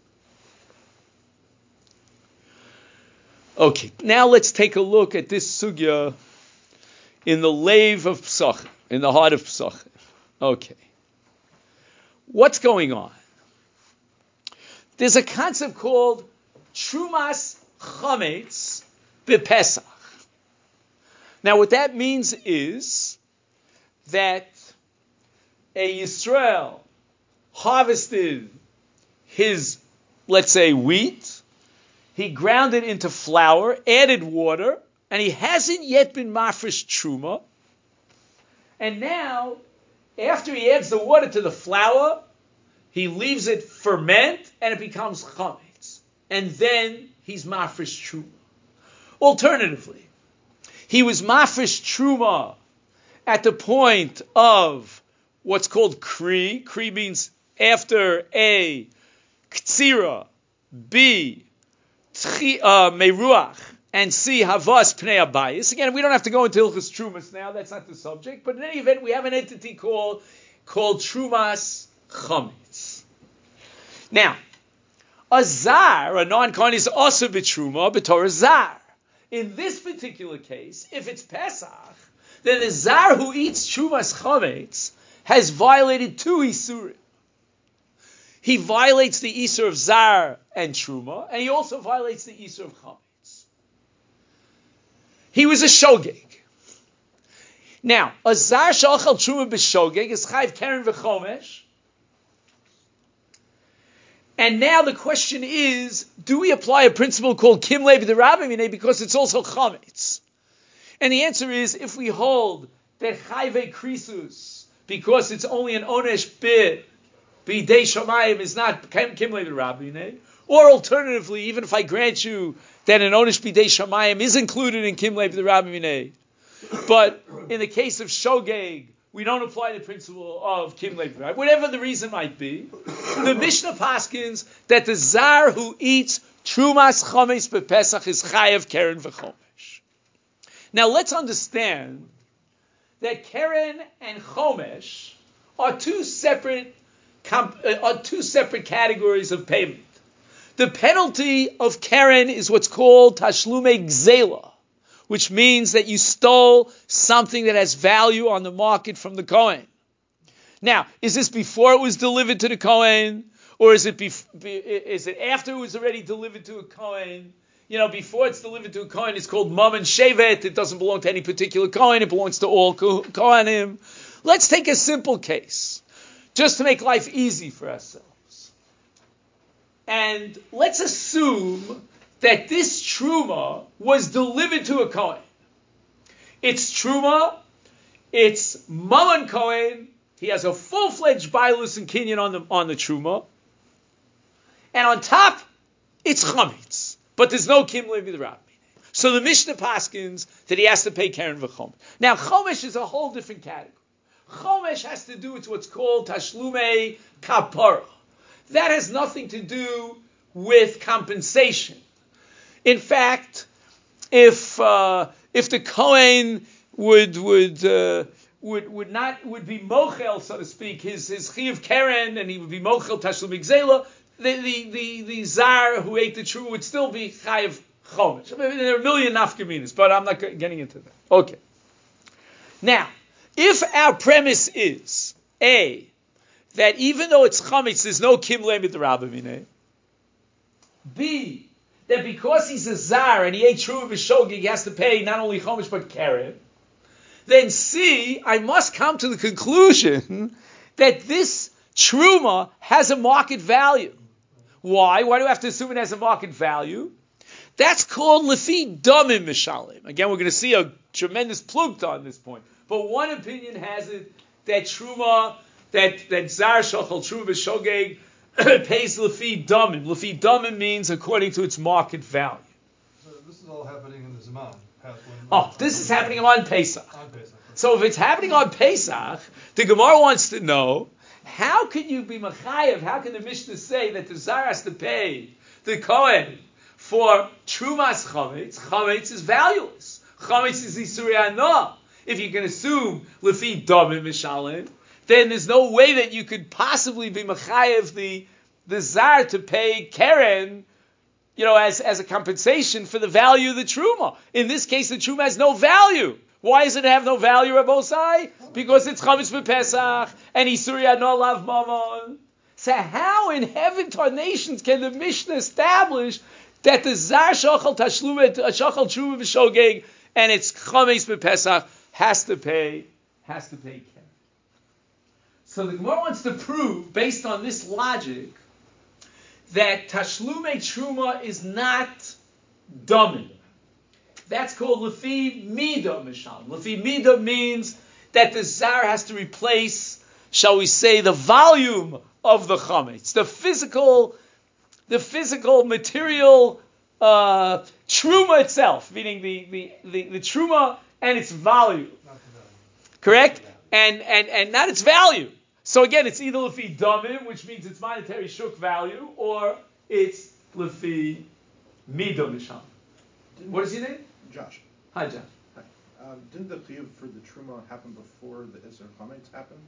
Okay, now let's take a look at this sugya in the lave of Pesach, in the heart of Pesach. Okay. What's going on? There's a concept called Trumas Chametz B'Pesach. Now what that means is that a Yisrael harvested his, let's say, wheat, he ground it into flour, added water, and he hasn't yet been mafresh truma. And now, after he adds the water to the flour, he leaves it ferment, and it becomes chametz. And then he's mafresh truma. Alternatively, he was mafresh truma at the point of what's called kri. Kri means after A, ktsira, B, tchi, uh, meruach, and C, havas pnei abayis. Again, we don't have to go into Hilchos Trumas now. That's not the subject. But in any event, we have an entity called called Trumas Chametz. Now, a zar, a non-kohen, is also b'truma, b'torah zar. In this particular case, if it's Pesach, then the zar who eats Trumas Chametz has violated two isurim. He violates the isur of zar and truma, and he also violates the isur of chametz. He was a shogeg. Now, a zar shachal truma b'shogeg is chayv keren v'chomesh. And now the question is, do we apply a principle called kim lev d'rabbi because it's also chametz? And the answer is, if we hold that chayve krisus, because it's only an onesh bid, bidei shamayim is not kim lev d'rabbi, or alternatively, even if I grant you that an onesh bidei shamayim is included in kim lev d'rabbi, but in the case of shogeg, we don't apply the principle of kim lev d'rabbi, whatever the reason might be. The Mishnah paskins that the zar who eats trumas chametz b'Pesach is chayav keren v'chomesh. Now let's understand that keren and chomesh are two separate comp- are two separate categories of payment. The penalty of keren is what's called tashlume gzela, which means that you stole something that has value on the market from the kohen. Now, is this before it was delivered to the kohen, or is it bef- is it after it was already delivered to a kohen? You know, before it's delivered to a kohen, it's called mammon shevet. It doesn't belong to any particular kohen. It belongs to all kohanim. Let's take a simple case, just to make life easy for ourselves. And let's assume that this truma was delivered to a kohen. It's truma. It's mammon kohen. He has a full-fledged bailus and kinyan on the on the truma, and on top, it's chametz. But there's no kim lev d'rabbi. So the Mishnah paskins that he has to pay keren v'chomesh. Now chomesh is a whole different category. Chomesh has to do with what's called tashlume kapara. That has nothing to do with compensation. In fact, if uh, if the kohen would would uh, would would not would be mochel, so to speak, his his chiyuv keren, and he would be mochel tashlum gzela, the the the the zar who ate the truma would still be chayiv chomesh. I mean, there are a million nafkaminas, but I'm not getting into that. Okay. Now, if our premise is a that even though it's chametz, there's no kim lev d'rabbi, b that because he's a zar and he ate truma b'shogeg, he has to pay not only chomesh but keren, then C, I must come to the conclusion that this truma has a market value. Why? Why do I have to assume it has a market value? That's called lefi damim mishalim. Again, we're going to see a tremendous plugta on this point. But one opinion has it that truma, that, that zar shachal truma b'shogeg pays lefi damim. Lefi damim means according to its market value. So this is all happening in the Zaman. Oh, this is happening on Pesach. On Pesach. So if it's happening on Pesach, the Gemara wants to know, how can you be Machayev? How can the Mishnah say that the Zar has to pay the Kohen for Trumas Chametz? Chametz is valueless. Chametz is Isuri Anah. If you can assume Lefi Damim Mishalim, then there's no way that you could possibly be Machayev the, the Zar to pay Keren, you know, as, as a compensation for the value of the Truma. In this case, the Truma has no value. Why does it have no value, Rabbosai? Because it's Chametz b'Pesach, and Isuri Anah Lav Mamon. So how in heaven tarnations can the Mishnah establish that the Zar Shachal Tashlumet, Shachal Truma b'Shogeg, and it's Chametz b'Pesach has to pay, has to pay Keren? So the Gemara wants to prove, based on this logic, that Tashlume Truma is not dummy. That's called Lefi Mida Mishal. Lefi Mida means that the Zar has to replace, shall we say, the volume of the Chametz, the physical, the physical material uh, Truma itself, meaning the, the, the, the Truma and its volume. Correct? And, and, and not its value. So again, it's either Lefi Damim, which means it's monetary shuk value, or it's Lefi Mida Mishal. What is your name? Josh. Hi, Josh. Hi. Um, didn't the chiyuv for the truma happen before the Isser Chametz happened?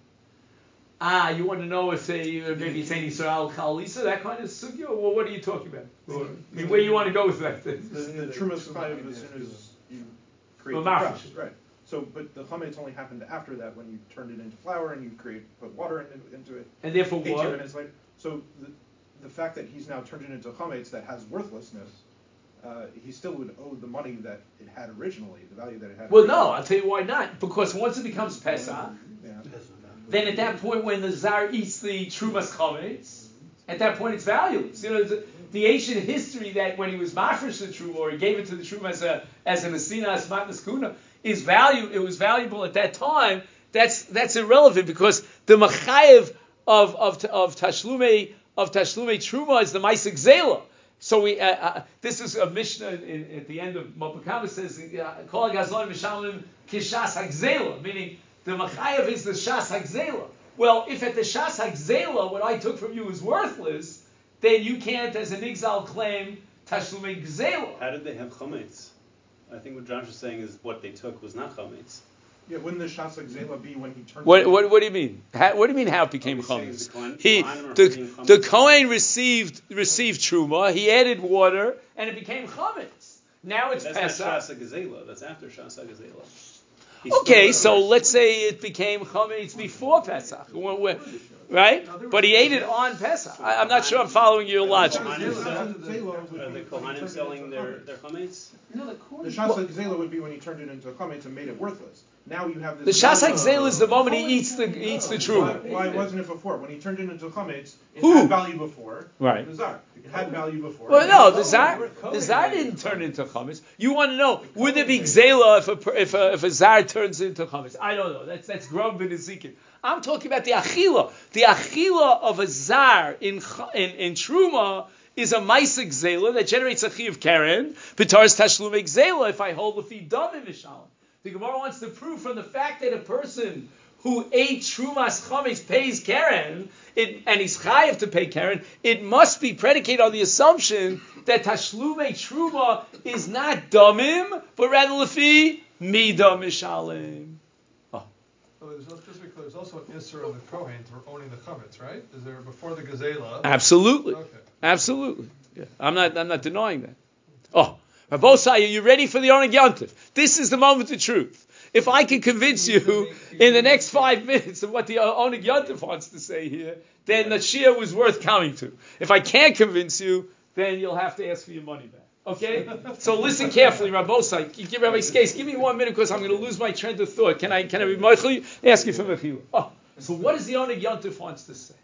Ah, you want to know if they, uh, maybe it's any Yisrael Chalisa, that kind of sugya? Well, what are you talking about? Or, I mean, where you want to go with that? The, the, the truma's chayiv as soon as you create Well, the mafresh. crust, right? So, but the chametz only happened after that when you turned it into flour and you create put water in, into it. And therefore eighteen what? minutes later. So the, the fact that he's now turned it into chametz that has worthlessness, uh, he still would owe the money that it had originally, the value that it had. Well, originally. no, I'll tell you why not. Because once it becomes Pesach, Yeah. then at that point when the Zar eats the Trumas Chametz, at that point it's valueless. You know, the, the ancient history that when he was mafresh the Truma, or he gave it to the Truma as a as an Asina as Matnas Kuna, is value. It was valuable at that time. That's that's irrelevant because the Machayev of of of Tashlume of Tashlume Truma is the Maisik Zela. So we uh, uh, this is a Mishnah in, in, at the end of Mopakama says Kol Gazlan Mishalim Kishas Hagzela, meaning the Machayev is the Shas Hagzela. Well, if at the Shas Hagzela what I took from you is worthless, then you can't, as an exile, claim Tashlume Gzela. How did they have chametz? I think what Josh is saying is what they took was not chametz. Yeah, wouldn't the Shasa Gzela be when he turned? What, it what, what do you mean? How, what do you mean how it became Are we saying chametz? the Kohen- He, Kohanim are the, putting chametz the in? Kohen received received truma. He added water, and it became chametz. Now it's That's Pesach. not Shasa Gazela. That's after Shasa Gazela. He Okay, still- so let's say it became chametz before Pesach, when- when- right? But he ate it on Pesach. I, I'm not sure I'm following your logic. Are the Kohanim sell- Gzela are the Kohanim selling their, their chametz? No, the The Shasa Gzela would be when he turned it into a chametz and made it worthless. Now you have The this. Shas Hagzela is the moment he eats the eats the Why, truma. why wasn't it before? When he turned it into chametz, it Who? had value before. Right. The Zar. It had value before. Well, no, the Zar, the Zar didn't turn into chametz. You want to know, would there be Gzela if a, per- if a, if a Zar turns into chametz? I don't know. That's that's Grub and Ezekiel. I'm talking about the Achila. The Achila of a Zar in, Ch- in, in Truma is a Maisik Gzela that generates a Chi of Karen, B'taris Tashlume Gzela, if I hold the feed done in Mishalim. The Gemara wants to prove from the fact that a person who ate Trumas Chametz pays Karen, it, and he's chayav to pay Karen, it must be predicated on the assumption that Tashlume Truma is not Damim, but rather Lefi Mida Mishalim. Oh. So there's, also- just to be clear, there's also an Isser on the Kohen for owning the chametz, right? Is there before the Gazela? Absolutely. Okay. Absolutely. Yeah. I'm not I'm not denying that. Oh. Rabosai, are you ready for the Oneg Yontif? This is the moment of truth. If I can convince you in the next five minutes of what the Oneg Yontif wants to say here, then the Shia was worth coming to. If I can't convince you, then you'll have to ask for your money back. Okay? So listen carefully, Rabosai. Give Rabbi Skase, give me one minute because I'm going to lose my trend of thought. Can I can I be Meichel? Ask you for Mechila. Oh, so what does the Oneg Yontif wants to say?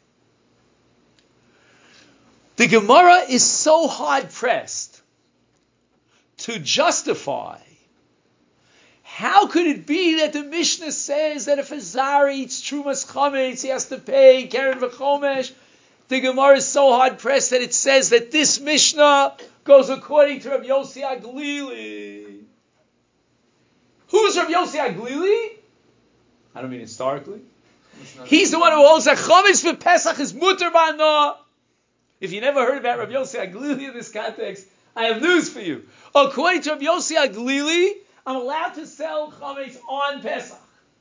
The Gemara is so hard pressed to justify. How could it be that the Mishnah says that if a Zar eats Trumas Chametz, he has to pay Keren V'chomesh? The Gemara is so hard pressed that it says that this Mishnah goes according to Rabbi Yossi Aglili. Who's Rabbi Yossi Aglili? I don't mean historically. He's the one who holds that Chametz for Pesach is mutter ba'ana. If you never heard about Rabbi Yossi Aglili in this context, I have news for you. According to Rabbi Yossi Aglili, I'm allowed to sell chametz on Pesach.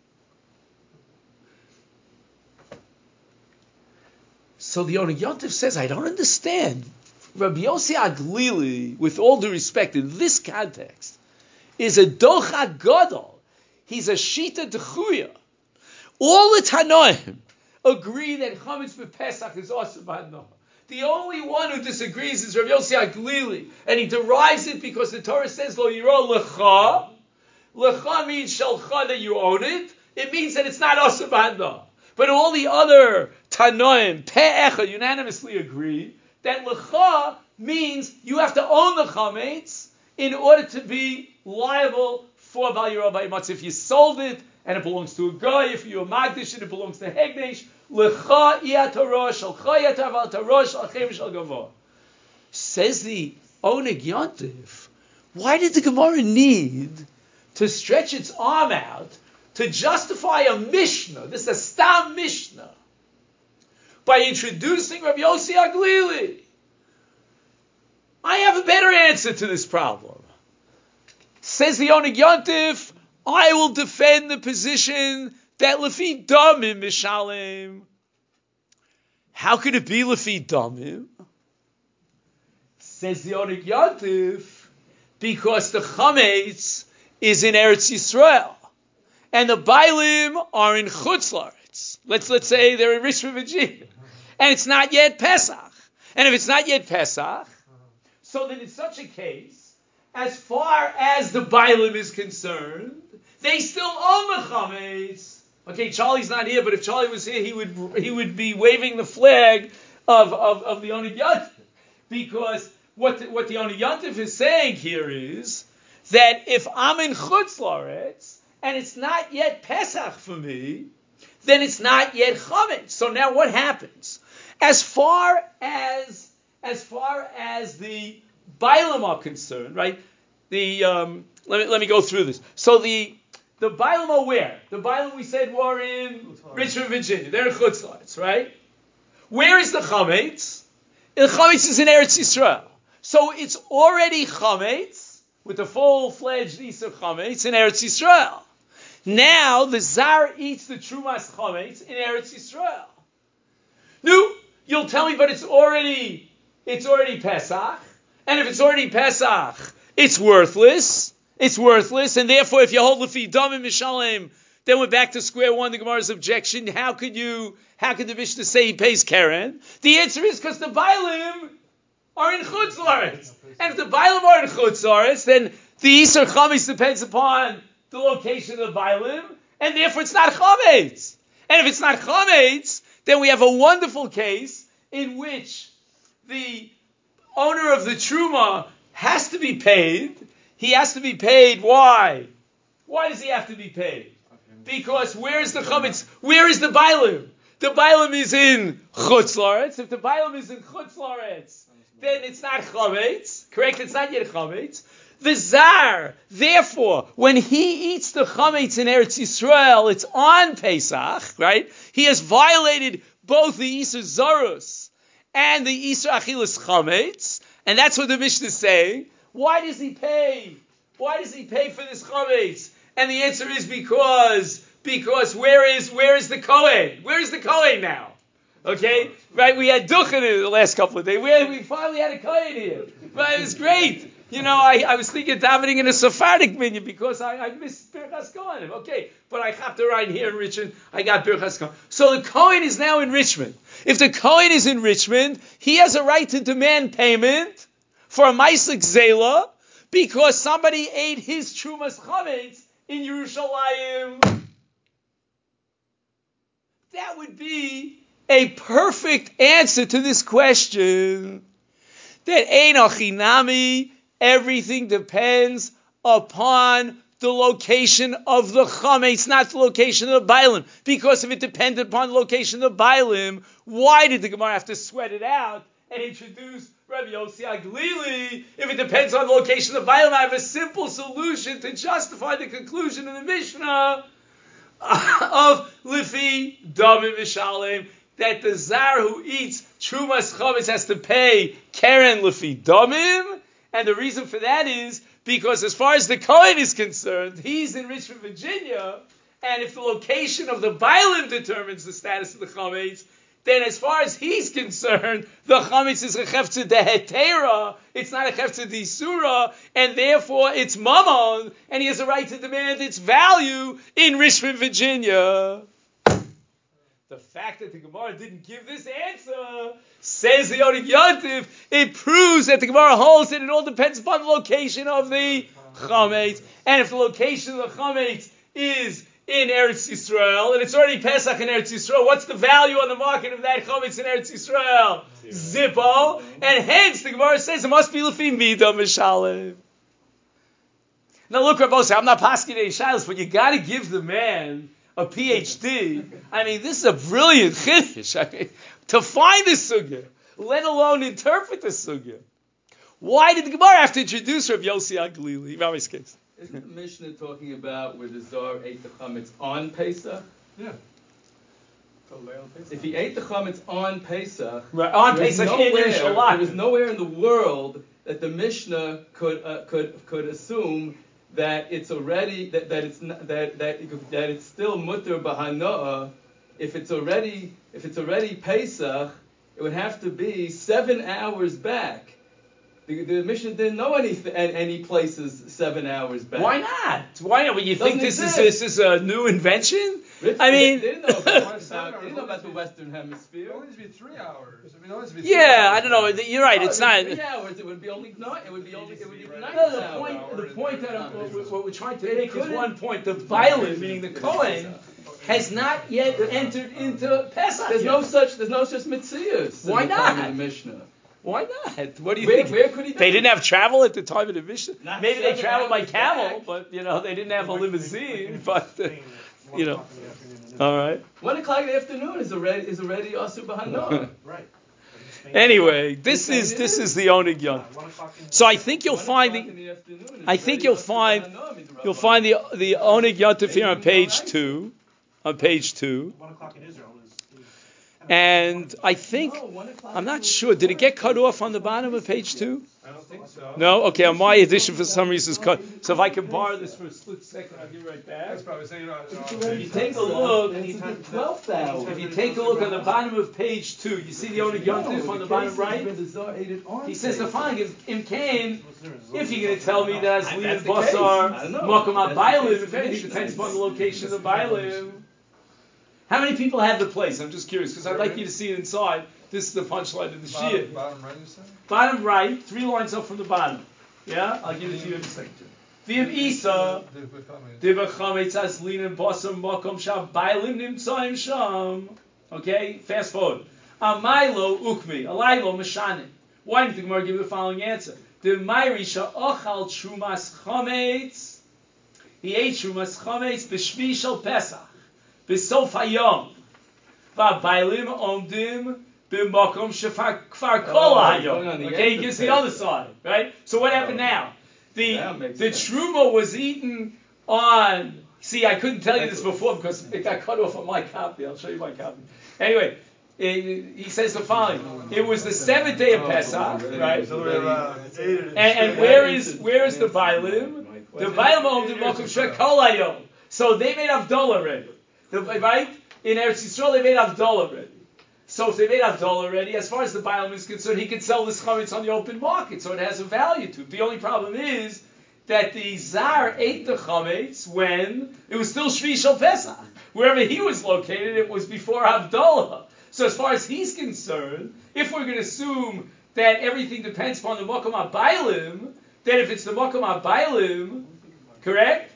So the Oneg Yontif says, I don't understand. Rabbi Yossi Aglili, with all due respect, in this context, is a docha gadol. He's a shita dechuya. All the Tanoim agree that chametz for Pesach is also ba'ana. The only one who disagrees is Rabbi Yossi Aglili, and he derives it because the Torah says, Lo yiro lecha. Lecha means shalcha, that you own it. It means that it's not asa b'hana. But all the other Tanoim, pe'echa, unanimously agree that lecha means you have to own the chametz in order to be liable for Bal Yirah B'Matz. If you sold it and it belongs to a guy, if you're a magdish and it belongs to Hegnesh, lecha iyatarosh, alcha iyatav altarosh, alchem shal gavor. Says the Oneg Yontif, why did the Gemara need to stretch its arm out to justify a Mishnah, this is a Stam Mishnah, by introducing Rabbi Yossi Aglili? I have a better answer to this problem. Says the Oneg Yontif, I will defend the position that Lefi Damim Mishalem. How could it be Lefi Damim? Says the Oneg Yontif, because the Chametz is in Eretz Yisrael, and the Bailim are in Chutz La'aretz. Let's let's say they're in Rishon Virginia, and it's not yet Pesach. And if it's not yet Pesach, so then in such a case, as far as the Bailim is concerned, they still own the Chametz. Okay, Charlie's not here, but if Charlie was here, he would he would be waving the flag of, of, of the Oneg Yontif, because what the, what the Oneg Yontif is saying here is that if I'm in Chutz La'aretz and it's not yet Pesach for me, then it's not yet Chametz. So now what happens? As far as as far as the Bailim are concerned, right? The um, let me let me go through this. So the the Bailim are where? The Bailim we said were in Richmond, Virginia. They're in Chutz La'aretz, right? Where is the Chametz? The Chametz is in Eretz Yisrael. So it's already Chametz with the full-fledged Isur Chametz in Eretz Yisrael. Now the Zar eats the Trumas Chametz in Eretz Yisrael. No, you'll tell me, but it's already it's already Pesach, and if it's already Pesach, it's worthless. It's worthless, and therefore, if you hold Lefi Damim Mishalem, then we're back to square one. The Gemara's objection: How could you? How could the Mishnah say he pays Keren? The answer is because the Bailim are in Chutz La'aretz, and if the Bailim are in Chutz La'aretz, then the Isur Chametz depends upon the location of the Bailim, and therefore it's not Chametz. And if it's not Chametz, then we have a wonderful case in which the owner of the Truma has to be paid. He has to be paid. Why? Why does he have to be paid? Because where is the Chametz? Where is the Bailim? The Bailim is in Chutz La'aretz. If the Bailim is in Chutz La'aretz, then it's not Chametz. Correct? It's not yet Chametz. The Zar, therefore, when he eats the Chametz in Eretz Yisrael, it's on Pesach, right? He has violated both the Isur Zarus and the Isur Achilas Chametz, and that's what the Mishnah is saying. Why does he pay? Why does he pay for this Chametz? And the answer is because, because where is where is the Kohen? Where is the Kohen now? Okay? Right? We had Duchen in the last couple of days. We, had, we finally had a Kohen here. Right? It was great. You know, I, I was thinking of davening in a Sephardic minyan because I, I missed Birchas Kohanim. Okay, but I have to right here in Richmond. I got Birchas Kohanim. So the Kohen is now in Richmond. If the Kohen is in Richmond, he has a right to demand payment for a Maislik Zela because somebody ate his Trumas Chametz in Yerushalayim. That would be a perfect answer to this question. That Ein Achinami, everything depends upon the location of the Chametz, not the location of the Bailim. Because if it depended upon the location of the Bailim, why did the Gemara have to sweat it out and introduce Rabbi Yossi Aglili? If it depends on the location of the Bailim, I have a simple solution to justify the conclusion of the Mishnah of Lefi Damim Mishalem, that the Zar who eats Trumas Chametz has to pay Keren Lefi Damim, and the reason for that is because as far as the Kohen is concerned, he's in Richmond, Virginia, and if the location of the Bailim determines the status of the Chametz, then as far as he's concerned, the Chametz is a Cheftzah de Hetera, it's not a Cheftzah de Isura, and therefore it's Mammon, and he has a right to demand its value in Richmond, Virginia. The fact that the Gemara didn't give this answer, says the Oneg Yontif, it proves that the Gemara holds that it all depends upon the location of the Chametz. And if the location of the Chametz is in Eretz Yisrael, and it's already Pesach in Eretz Yisrael. What's the value on the market of that chametz in Eretz Yisrael? Zippo, and hence the Gemara says it must be lefi midah mishalem. Now look, Rabbi, I'm not pasking any shilas, but you got to give the man a P H D. I mean, this is a brilliant chiddush. I mean, to find this sugya, let alone interpret the sugya. Why did the Gemara have to introduce Rav Yossi HaGlili? Rabbi's case. Isn't the Mishnah talking about where the Tsar ate the chametz on Pesach? Yeah. If he ate the chametz on Pesach, right, on there was Pesach nowhere, in Yerushalayim. there was nowhere in the world that the Mishnah could uh, could could assume that it's already that, that it's not, that that that it's still mutter b'hana'ah. If it's already if it's already Pesach, it would have to be seven hours back. The, the Mishnah didn't know anything, any places seven hours back. Why not? Why not? Well, you think this exist. is this is a new invention? Rich, I mean, they, they didn't know about, about, they didn't know about the Western Hemisphere. It only needs to be three hours. I mean, it only needs to be yeah, three hours. I don't know. You're right. Oh, It's if not. three hours. It would be only nine. It would be only. It would be nine No, the hours. point, the point that I'm, what, what we're trying to make is one point. The Bailim, meaning the Kohen, has not yet entered into Pesach. There's yet. no such. There's no such mitzias. Why in the time not? of the Mishnah. Why not? What do you Where, think? where could he be? They didn't have travel at the time of the Mishnah. Not Maybe they seven traveled by hours camel, back. but you know they didn't have a limousine. But uh, you know, all right. One o'clock in the afternoon is already is already asu b'hanah. Right. Anyway, this is this is the Oneg Yom. So I think you'll find the I think you'll find you'll find the the Oneg Yontif here on page two, on page two. One o'clock in Israel is. And I think, I'm not sure, did it get cut off on the bottom of page two? I don't think so. No? Okay, on my edition for some reason is cut. So if I can borrow this for a split second, I'll give it right back. That's probably saying, you know, If you take a look, if you take a look on the bottom of page two, you see the Oneg Yontif on the bottom right? He says the following, if Im Kain, if you're going to tell me that as Liam Basar, Mokum HaBailim, if anything depends upon the location of the Bailim. How many people have the place? I'm just curious, because I'd like you to see it inside. This is the punchline of the Shia. Bottom right, you say? Bottom right, three lines up from the bottom. Yeah? I'll give it to you in a second. V'im Isa, Diba Chametz Aslin and Basam Makom Sham Bailim Nimtzaim Sham. Okay? Fast forward. Amailo Ukmi, Alaylo Mashanim. Why didn't the Gemara give the following answer? The Mairisha Ochal Trumas Chametz. He ate Trumas Chametz B'Shvi Shel Pesach. B'Sof Hayom. V'Bailim Omdim B'Makom Shefar Kfar Kol Hayom. Okay, he gives the other side, right? So what happened now? The the truma was eaten on. See, I couldn't tell you this before because it got cut off on my copy. I'll show you my copy. Anyway, it, he says the following: it was the seventh day of Pesach, right? And, and where is where is the Bailim? The Bailim Omdim B'Makom Shefar Kol Hayom. So they made Avdollah already. The, right? In Eretz Yisrael, they made Avdollah already. So if they made Avdollah already, as far as the Bailam is concerned, he could sell this chametz on the open market, so it has a value to it. The only problem is that the Zar ate the chametz when it was still Shvi Shel Pesach. Wherever he was located, it was before Avdollah. So as far as he's concerned, if we're going to assume that everything depends upon the Makom HaBailim, then if it's the Makom HaBailim, correct?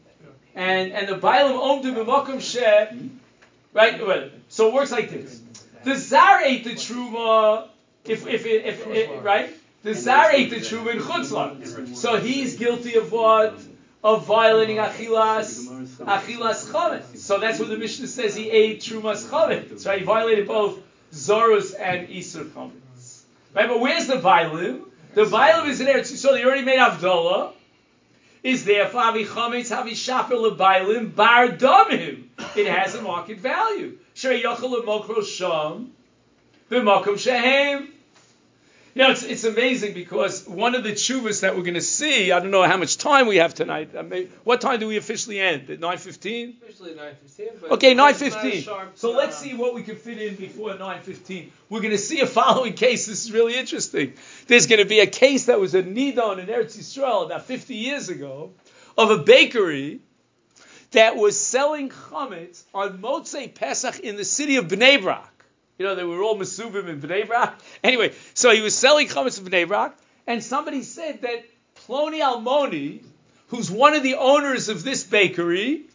And and the Bailam Omdim B'Makom Sheh, right? Well, so it works like this. The Zar ate the Truma, if if it, if, it, right? The Zar ate the Truma in Chutz La'aretz. So he's guilty of what? Of violating Achilas, Achilas Chametz. So that's what the Mishnah says he ate Trumas Chametz, right? He violated both Zorus and Isur Chametz. Right? But where's the Bailim? The Bailim is in Eretz Yisrael. They already made Avdollah. Is there Favi Chametz Havi Shaper LeBailim Bar Damim? It has a market value. Shrei Yochel LeMokro Sham V'Makom Shehem. You know, it's, it's amazing because one of the tshuvas that we're going to see, I don't know how much time we have tonight. I mean, what time do we officially end? At nine fifteen? Officially nine fifteen. Okay, nine fifteen. So uh, let's see what we can fit in before nine fifteen. We're going to see a following case. This is really interesting. There's going to be a case that was a Nidon in Eretz Yisrael about fifty years ago of a bakery that was selling chametz on Motzei Pesach in the city of Bnei Brak. You know, they were all Mesubim in Bnei Brak. Anyway, so he was selling chametz in Bnei Brak, and somebody said that Ploni Almoni, who's one of the owners of this bakery,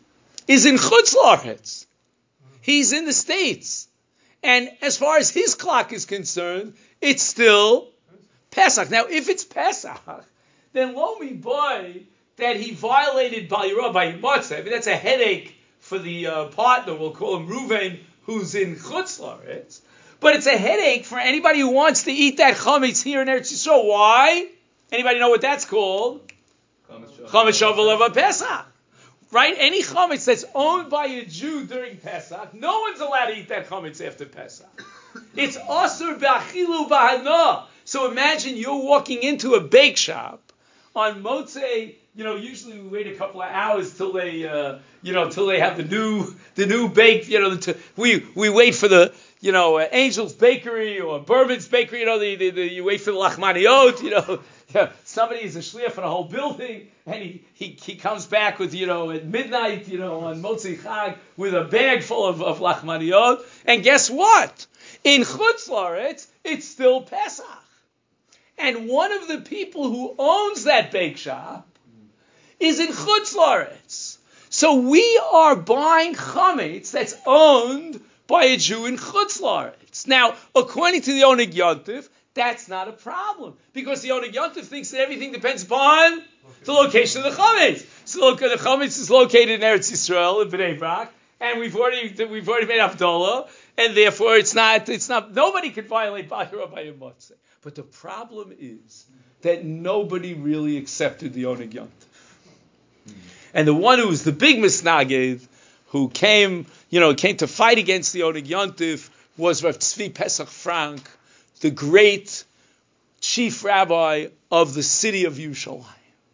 is in Chutz La'aretz. He's in the States. And as far as his clock is concerned, it's still Pesach. Now, if it's Pesach, then lo mi boy that he violated Bal Yirah by Matzah. I mean, that's a headache for the uh, partner. We'll call him Reuven, who's in Chutz La'aretz. But it's a headache for anybody who wants to eat that chametz here in Eretz Yisrael. Why? Anybody know what that's called? Chametz Shavuot of Pesach. Right? Any chametz that's owned by a Jew during Pesach, no one's allowed to eat that chametz after Pesach. It's asur b'achilu b'hana. So imagine you're walking into a bake shop on Motzei. You know, usually we wait a couple of hours till they, uh, you know, till they have the new, the new bake. You know, the, we we wait for the, you know, uh, Angel's Bakery or Bourbon's Bakery. You know, the, the, the you wait for the lachmaniot. You know, yeah, somebody is a shliach for the whole building, and he, he he comes back with, you know, at midnight, you know, on Motzei Chag with a bag full of, of lachmaniot. And guess what? In Chutz La'aretz, it's still Pesach. And one of the people who owns that bake shop is in Chutz La'aretz. So we are buying chametz that's owned by a Jew in Chutz La'aretz. Now, according to the Oneg Yontif, that's not a problem, because the Oneg Yontif thinks that everything depends upon the location of the chametz. So look, the chametz is located in Eretz Yisrael, in Bnei Brak, and we've already we've already made Havdalah, and therefore it's not it's not nobody can violate Bal Yirah by Yom Motzei. But the problem is that nobody really accepted the Oneg Yontif. And the one who was the big misnaged, who came, you know, came to fight against the Oneg Yontif, was Rav Tzvi Pesach Frank, the great chief rabbi of the city of Yerushalayim.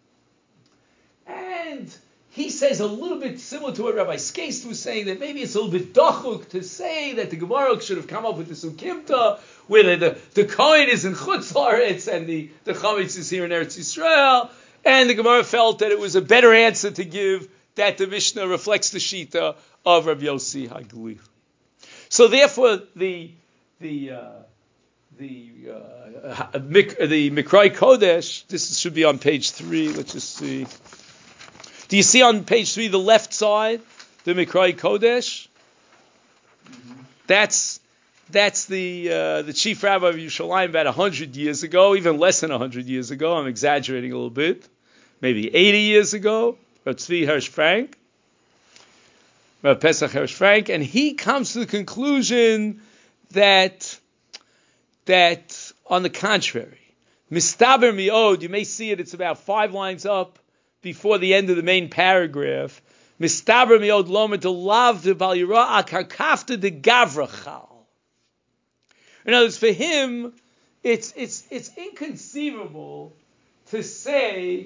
And he says a little bit similar to what Rabbi Skeist was saying, that maybe it's a little bit dachuk to say that the Gemara should have come up with the Sukimta, where the, the, the Kohen is in Chutz La'aretz and the, the Chametz is here in Eretz Yisrael. And the Gemara felt that it was a better answer to give, that the Mishnah reflects the Shita of Rabbi Yossi Hagli. So therefore, the the uh, the uh, the Mikrai Kodesh. This should be on page three. Let's just see. Do you see on page three the left side, the Mikrai Kodesh? Mm-hmm. That's that's the uh, the chief rabbi of Yerushalayim about a hundred years ago, even less than a hundred years ago. I'm exaggerating a little bit, maybe eighty years ago. Rav Tzvi Hirsch Frank, Rav Pesach Hirsch Frank, and he comes to the conclusion that that on the contrary, Mistaber Mi'od, you may see it. It's about five lines up before the end of the main paragraph. Mistaber Mi'od Lomet Lav de Bal Yirah Akarkafta de Gavrachal. In other words, for him, it's it's it's inconceivable to say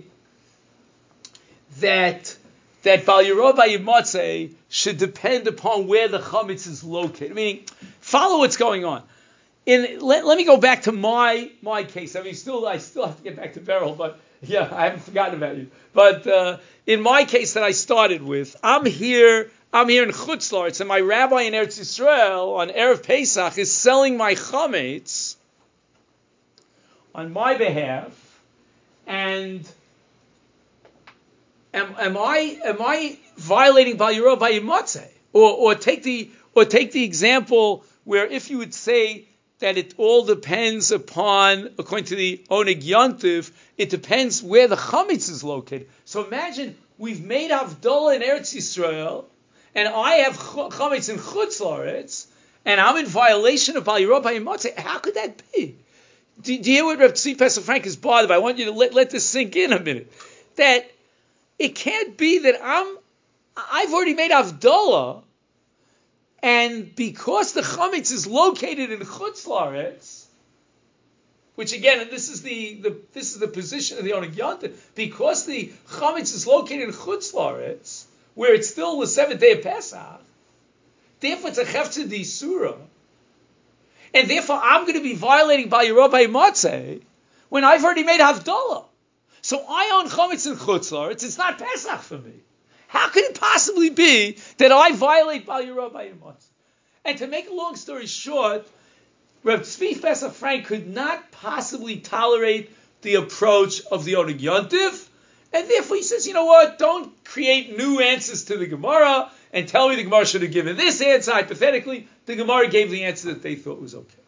that that Bal Yirah by Motzei should depend upon where the chametz is located. Meaning, follow what's going on. In let, let me go back to my my case. I mean, still I still have to get back to Beryl, but yeah, I haven't forgotten about you. But uh, in my case that I started with, I'm here. I'm here in Chutz La'aretz, and my rabbi in Eretz Yisrael on Erev Pesach is selling my chametz on my behalf, and am, am I am I violating Bal Yirah by Motzei? Or or take the or take the example where if you would say that it all depends upon, according to the Oneg Yontif, it depends where the chametz is located. So imagine we've made Havdalah in Eretz Yisrael, and I have chametz in Chutz La'aretz, and I'm in violation of Bal Yirah by Motzei. How could that be? Do, do you hear what Rav Tzvi Pesach Frank is bothered by? I want you to let, let this sink in a minute. That it can't be that I'm, I've already made Havdalah, and because the chametz is located in Chutz La'aretz, which again, and this is the, the this is the position of the Oneg Yontif, because the chametz is located in Chutz La'aretz, where it's still the seventh day of Pesach, therefore it's a cheftzah d'isura, and therefore I'm going to be violating Bal Yirah by Motzei when I've already made Havdalah. So I own chametz in Chutz La'aretz. It's not Pesach for me. How could it possibly be that I violate Bal Yirah by Motzei? And to make a long story short, Rav Tzvi Pesach Frank could not possibly tolerate the approach of the Oneg Yontif, and therefore he says, you know what, don't create new answers to the Gemara. and tell me the Gemara should have given this answer. Hypothetically, the Gemara gave the answer that they thought was okay.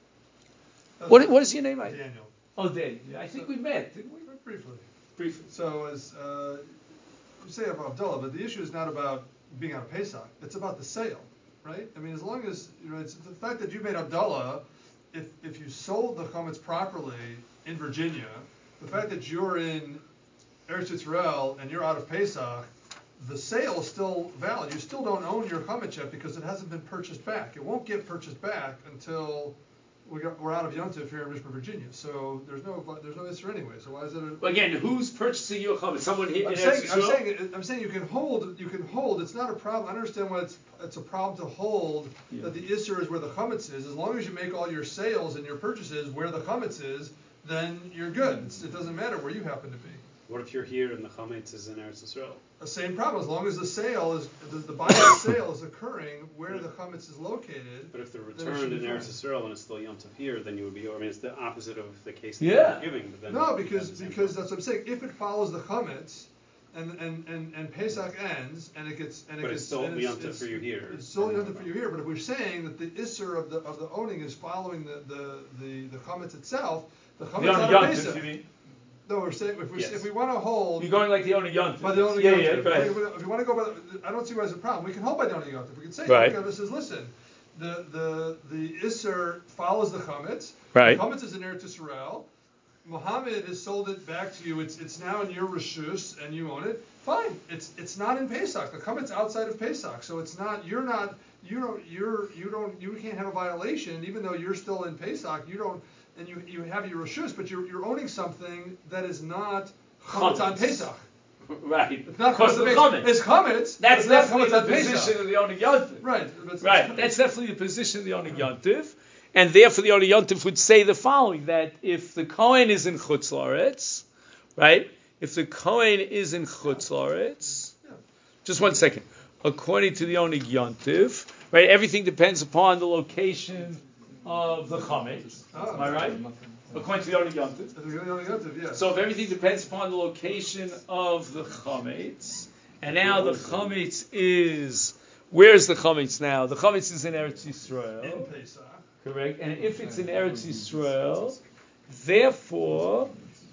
What, what is your name? Daniel. Oh, Daniel. I think we met, didn't we? Briefly. Briefly. So as uh, you say about Abdullah, but the issue is not about being on Pesach. It's about the sale, right? I mean, as long as you know, it's the fact that you made Abdullah, if if you sold the chametz properly in Virginia, the fact that you're in Eretz Yisrael and you're out of Pesach, the sale is still valid. You still don't own your chametz yet because it hasn't been purchased back. It won't get purchased back until we got, we're out of Yom Tov here in Richmond, Virginia. So there's no there's no issue anyway. So why is it? A, well, again, who's purchasing your chametz? Someone here. I'm saying, I'm saying I'm saying you can hold you can hold. It's not a problem. I understand why it's it's a problem to hold yeah. that the isser is where the chametz is. As long as you make all your sales and your purchases where the chametz is, then you're good. It's, it doesn't matter where you happen to be. What if you're here and the chametz is in Eretz Yisrael? The same problem. As long as the sale is the, the buy and sale is occurring where the chametz is located. But if they're returned in Eretz Yisrael and it's still Yom Tov here, then you would be. I mean, it's the opposite of the case that yeah. you're giving. But then no, because because that's what I'm saying. If it follows the chametz, and and, and, and Pesach ends, and it gets and it but gets. it's still and Yom Tov for you here. It's still Yom Tov for you here. But if we're saying that the isser of the of the owning is following the the the, the chametz itself, the chametz out of Pesach. No, we're saying if we yes. if we want to hold, you're going like the owner yontif. By the owner yeah, yontif. Yeah, if we want to go by, the, I don't see why there's a problem. We can hold by the owner yontif. We can say, right. okay, this is listen, the the the isser follows the chametz. Right. The chametz is in Eretz Yisrael. Muhammad has sold it back to you. It's it's now in your reshus and you own it. Fine. It's it's not in Pesach. The chametz outside of Pesach, so it's not. You're not. You don't. You're you don't. You can't have a violation even though you're still in Pesach. You don't. And you you have your reshus, but you're you're owning something that is not chametz on Pesach. Right. It's not chametz. chametz. It's chametz. That's definitely the on position Pesach. of the owner yontif. Right. Right. That's definitely the position of the owner yontif, and therefore the owner yontif would say the following: that if the Kohen is in Chutz La'aretz, right? If the Kohen is in Chutz La'aretz, yeah. Just one second. According to the owner yontif, right? Everything depends upon the location of the chametz. Oh, am I right? According to the Owner Yontif. Yeah. So if everything depends upon the location of the chametz, and now the chametz is, where's the chametz now? The chametz is in Eretz Yisrael. In Pesach. Correct. And if it's in Eretz Yisrael, therefore,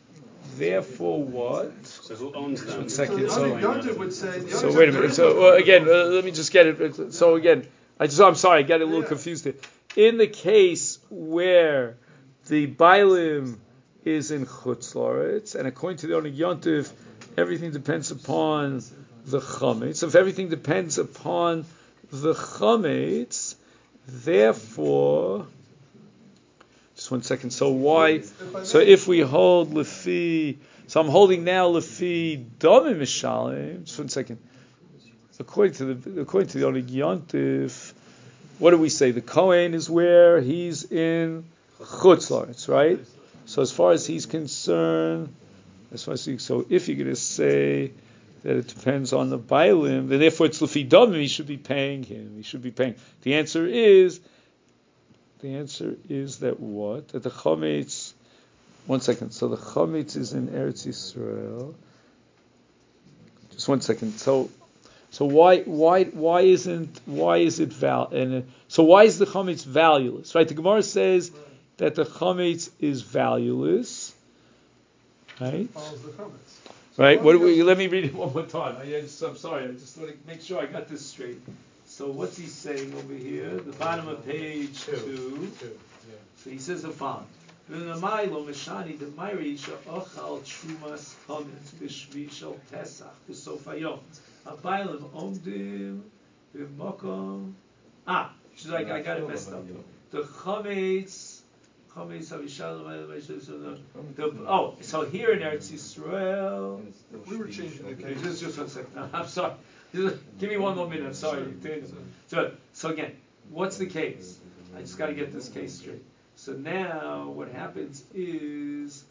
therefore what? So who owns them? One second. So the Owner Yontif would say. So wait a minute. So well, again, uh, let me just get it. So again, I just, I'm sorry, I got a little yeah. confused here. In the case where the Bailim is in Chutz La'aretz, and according to the Owner Yontif, everything depends upon the chametz. So if everything depends upon the chametz, therefore, just one second. So why? So if we hold lefi, so I'm holding now lefi domim mishalim. Just one second. According to the according to the Owner Yontif, what do we say? The Kohen is where he's in Chutz La'aretz, right? So as far as he's concerned, as far as he, so if you're going to say that it depends on the Bailim, then therefore it's Lefi Domim, he should be paying him. He should be paying. The answer is, the answer is that what? That the Chametz, one second, so the Chametz is in Eretz Yisrael. Just one second. So So why why why isn't why is it val and so why is the chametz valueless? Right? The Gemara says that the chametz is valueless. Right? Right. What do we? Let me read it one more time. I just, I'm sorry. I just want to make sure I got this straight. So what's he saying over here? The bottom of page two. two. two. Yeah. So he says the following. V'namaylo mishani d'mayri she'ochal trumas chametz b'shvi shel Pesach b'sof hayom. Abaylim omdim b'mokom. Ah, she's like, I got it messed up. The chametz, chametz havishalom. Oh, so here in Eretz Yisrael, we were changing the case. Just, just one second. No, I'm sorry. Just, give me one more minute. I'm sorry. So, so again, what's the case? I just got to get this case straight. So now, what happens is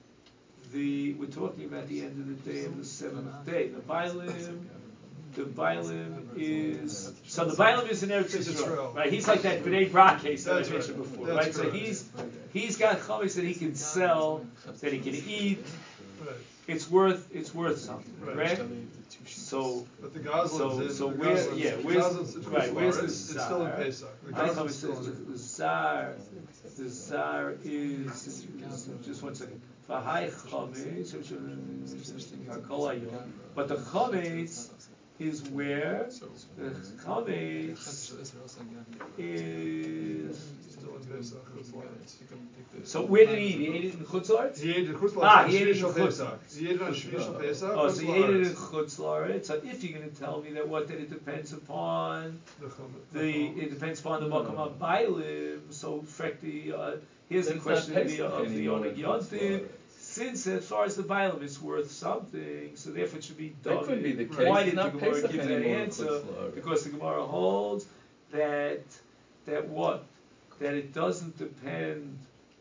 the we're talking about the end of the day of the seventh day. The Bailim, the Bailim is so the Bailim is in Eretz Yisrael, right? He's like that Bnei Bra case that I mentioned before, right? So he's he's got chametz that he can sell, that he can eat. it's worth it's worth something, Right. right? So But the Goslins, So- is- so the where- Goslins- yeah, the where's- Goslins, it's right, where's the it's, it's still in Zar? Pesach. The I think Goslins it still says in the Zar, the Zar is, is just one second. V'hai chametz, which is kol hayom. But the chametz is where the chametz is. still in Pesach. So where did he eat? He ate it in Chutz La'aretz? He ate it in Chutz Ah, La'aretz, he ate it in Shvi'ishal Chutz Pesach. He ate it on Shvi'ishal Pesach. Oh, so Chutz he ate it in La'aretz. Chutz La'aretz. So if you're going to tell me that what that it depends upon The chametz- the it depends upon the makom of bailim. So frankly, uh, here's Then the it's not question of the Pesach of the anymore, Onig it's Chutz Yontiv. La'aretz. Since as far as the bailim is worth something, so therefore it should be That done. couldn't be the Why case. did It's the not Gemara Pesach give that anymore in answer? Chutz La'aretz. Because the Gemara holds that that what that it doesn't depend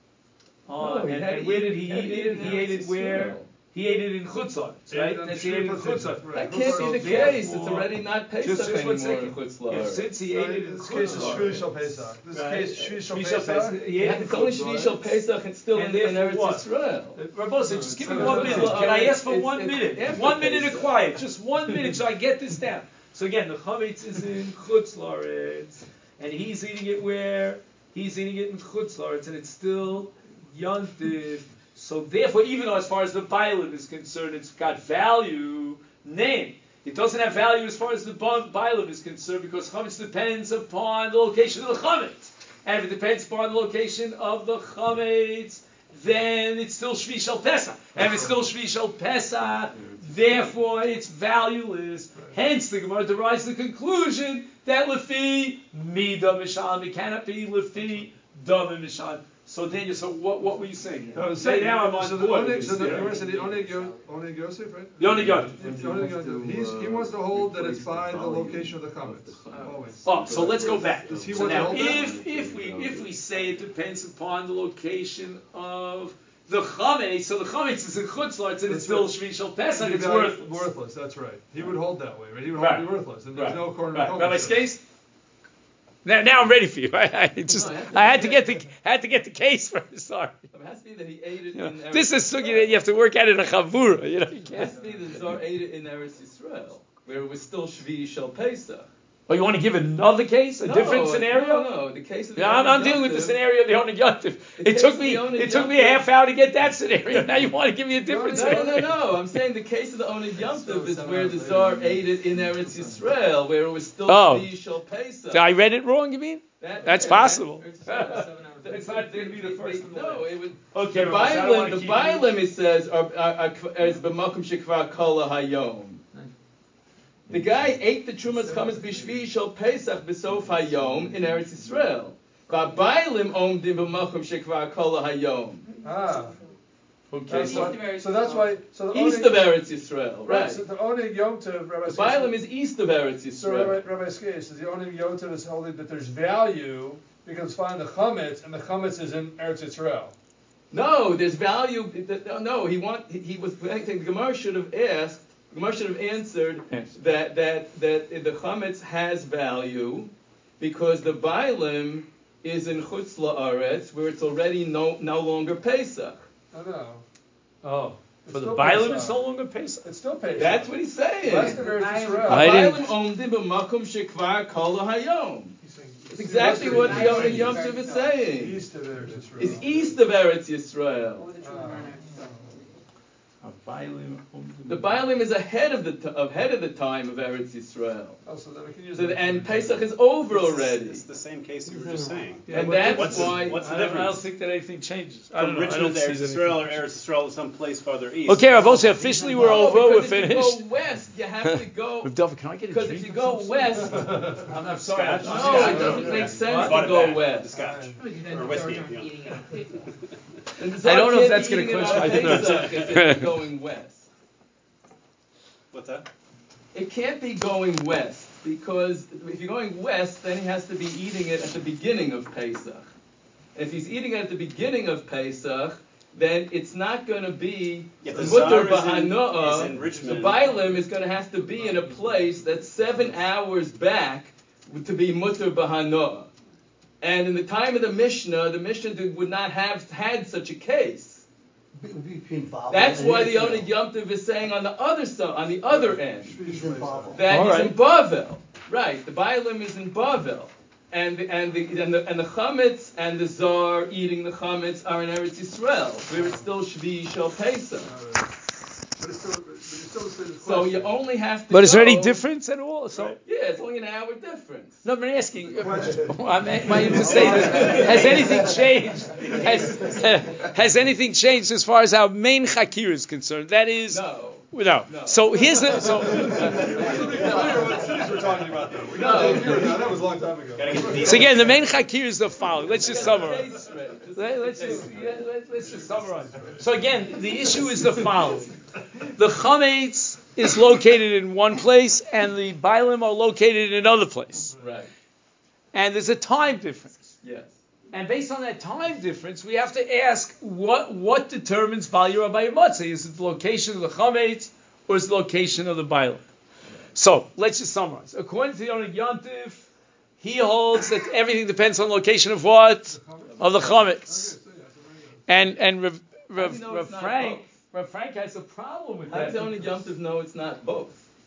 on. No, he and, had and to where eat- did he he had to eat eat it? it He in ate it Eretz where? Yisrael. He ate it in Chutz La'aretz, He ate right? it on That's he ate it in Shvi'ishal Chutz Pesach, La'aretz. right. That can't So be the therefore- case. It's already not Pesach Just, just one anymore second. in Chutz If La'aretz. since he ate it in This Chutz case is La'aretz, Shvi'ishal Pesach. This right? case is Shvi'ishal Shvi'ishal Pesach. He ate it in It's only Chutz Shvishal La'aretz. Pesach. It's still And in, in therefore Eretz what? Yisrael. Uh, Rabbosai, just give me So one it's- minute. Can I ask for it's- one it's minute? after One minute of Pesach. quiet. Just one minute so I get this down. So again, the chametz is in Chutz La'aretz, and he's eating it where? He's eating it in Chutz La'aretz, and it's still Yontiv. So therefore, even though as far as the Bailim is concerned, it's got value, name. It doesn't have value as far as the Bailim is concerned because chametz depends upon the location of the chametz. And if it depends upon the location of the chametz, then it's still Shvi Shel Pesach. And if it's still Shvi Shel Pesach, therefore it's valueless. Hence, the Gemara derives the conclusion that Lefi Mida Mishan, it cannot be Lefi Dama Mishan. So Daniel, so what, what were you saying? No, Say now I'm on so the board. Oneg, with so this, the, yeah. you want to say the Oneg Yo- Oneg Yosef, right? The Oneg Yontiv. The Oneg Yosef. He's, he wants to hold that it's by the location of the chametz. Always. Oh, so let's go back. Does he So want to now, hold that? if if we if we say it depends upon the location of the chametz, so the chametz is in Chutz La'aretz and it's That's still right. Shvi Shel Pesach, It'd it's be value- worthless. Worthless, that's right. He would hold that way, right? He would Right. hold it worthless, and there's Right. no corner Right. of Rabbi Talmud. Skase? Now, now I'm ready for you. I, I just No, I have to- I had to get the I had to get the case first. Sorry. It has to be that he ate it You know, in Eretz this is Yisrael. sugi that you have to work at in a chavura. You know, you It can't. has to be the Zar ate it in Eretz Yisrael, where it was still Shvi Shel Pesach. Oh, you want to give another case, a No, different scenario? No, no, the case of the Yeah, I'm, I'm Oneg dealing with the Yontiv- scenario of the Oneg Yontiv. The It case took of me the Oneg it took me a Yontiv- half hour to get that scenario. Now you want to give me a different No, no, scenario? no, no. I'm saying the case of the Oneg Yontiv is where the Tsar ate it in Eretz Yisrael, where it was still Oh. Shvi Shel Pesach. So I read it wrong, you mean? That- That's yeah, possible. that- It's not going to be the first in the No, last. it would. Okay, the Ross, I don't wanna Bailim, the keep Bailim, it says, are, are, are, is b'makom shekvar kol hayom. The guy ate the Trumas Chametz b'shvi shel Pesach b'sof hayom in Eretz Yisrael. Ba'Bailim omdim b'makom shekvar kol hayom. Ah, Okay, that's so why, so that's why, so the East Oneg- of Eretz Yisrael, right, right? so the Oneg Yom Tov, Rabbi The Skase- Bailim is east of Eretz So Rabbi, Yisrael. Rabbi Skase says the Oneg Yom Tov is holding that there's value because it's finding the chametz, and the chametz is in Eretz Yisrael. No, there's value. No, he want. He, he was. I think the Gemara should have asked. The Gemara should have answered that that that the chametz has value because the Bailim is in Chutz La'aretz where it's already no no longer Pesach. I know. oh, It's for the still Bailim Pesach. it's no longer Pesach. It's still Pesach. That's what he's saying. West of Eretz Yisrael. I didn't- Bailim omdim b'makom shekvar kol hayom. He's saying That's exactly West what of the Eretz Oneg Yisrael. Yom Tov is saying. East of Eretz Yisrael. It's east of Eretz Yisrael. The Bailim is ahead of the t- ahead of the time of Eretz Yisrael. Oh, so then we can use So it. the, and Pesach is over It's the- already. It's the same case you were just saying. And but that's what's- why. what's the I don't, I don't difference? think that anything changes. I From don't know. I Richmond don't to Eretz see Yisrael or anything. Eretz Yisrael to some place farther east. Okay, Rabbi, officially we're No, over. We're because if finished. you go west, you have to go. Dov, can I get a Because drink? if you of go some west, sort? I'm, I'm sorry. I'm, Scotch. I'm no, sorry. it doesn't make sense What? to Bought it go back. west. Scotch. Or Or whiskey, yeah. And the I don't know if Zohar that's can't gonna be quench my eating it on thirst. Pesach if it's going west. What's that? It can't be going west because if you're going west, then he has to be eating it at the beginning of Pesach. If he's eating it at the beginning of Pesach, then it's not going to be Yeah, the mutter Tsar is in- b'hanoah. is in Richmond. The Bailim is going to have to be in a place that's seven hours back to be mutter b'hanoah. And in the time of the Mishnah, the Mishnah did, would not have had such a case. between Bavel That's and why the Israel. Oneg Yom Tov is saying on the other side, on the other end, He's in Bavel. that All he's right. in Bavel. Right, the Bailim is in Bavel. And the, and the and the and the chametz and the zar eating the chametz are in Eretz Yisrael, where it's still Shvi Shel Pesach. But it's still, but it's still the same So question. you only have to. But is there any go- difference at all? So Yeah, it's only an hour difference. no, but I'm asking. Question. I'm I'm just saying, has anything changed? Has, has anything changed as far as our main chakir is concerned? That is. No. No. No. So here's the so. What cities we're talking about though? We got No. that here now. That was a long time ago. So again, the main chakir is the following. Let's just summarize. Case rate. Just Let, let's case just rate. yeah, let, let's just summarize. So again, the issue is the following: the chametz is located in one place, and the bailim are located in another place, Right. and there's a time difference. Yes. And based on that time difference, we have to ask what what determines Bal Yirah Bal Yimatzeh. Is it the location of the chametz or is it the location of the bailim? So let's just summarize. According to the Oneg Yontif, he holds that everything depends on the location of what? Of the chametz. And and Rav, How do Rav, you know Rav it's not Frank both? Rav Frank has a problem with How that. does Oneg Yom Tov know it's not both?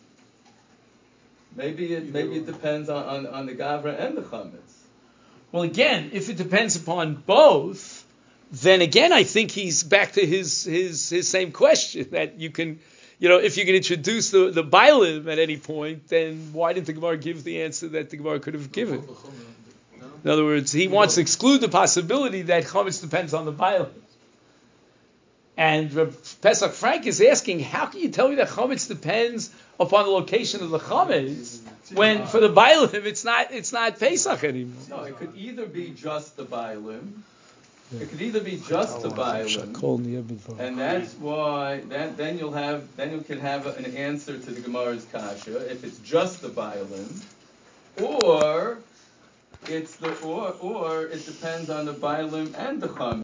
Maybe it maybe it depends on, on, on the Gavra and the Chametz. Well, again, if it depends upon both, then again, I think he's back to his his his same question that you can, you know, if you can introduce the the bailim at any point, then why didn't the Gemara give the answer that the Gemara could have given? In other words, he wants to exclude the possibility that chametz depends on the bailim. And Reb Pesach Frank is asking, how can you tell me that chametz depends upon the location of the chametz when for the bailim it's not it's not Pesach anymore? No, it could either be just the Bailim. It could either be just the Bailim. And that's why that then you'll have then you can have an answer to the Gemara's kasha if it's just the Bailim, or it's the or or it depends on the Bailim and the Chametz.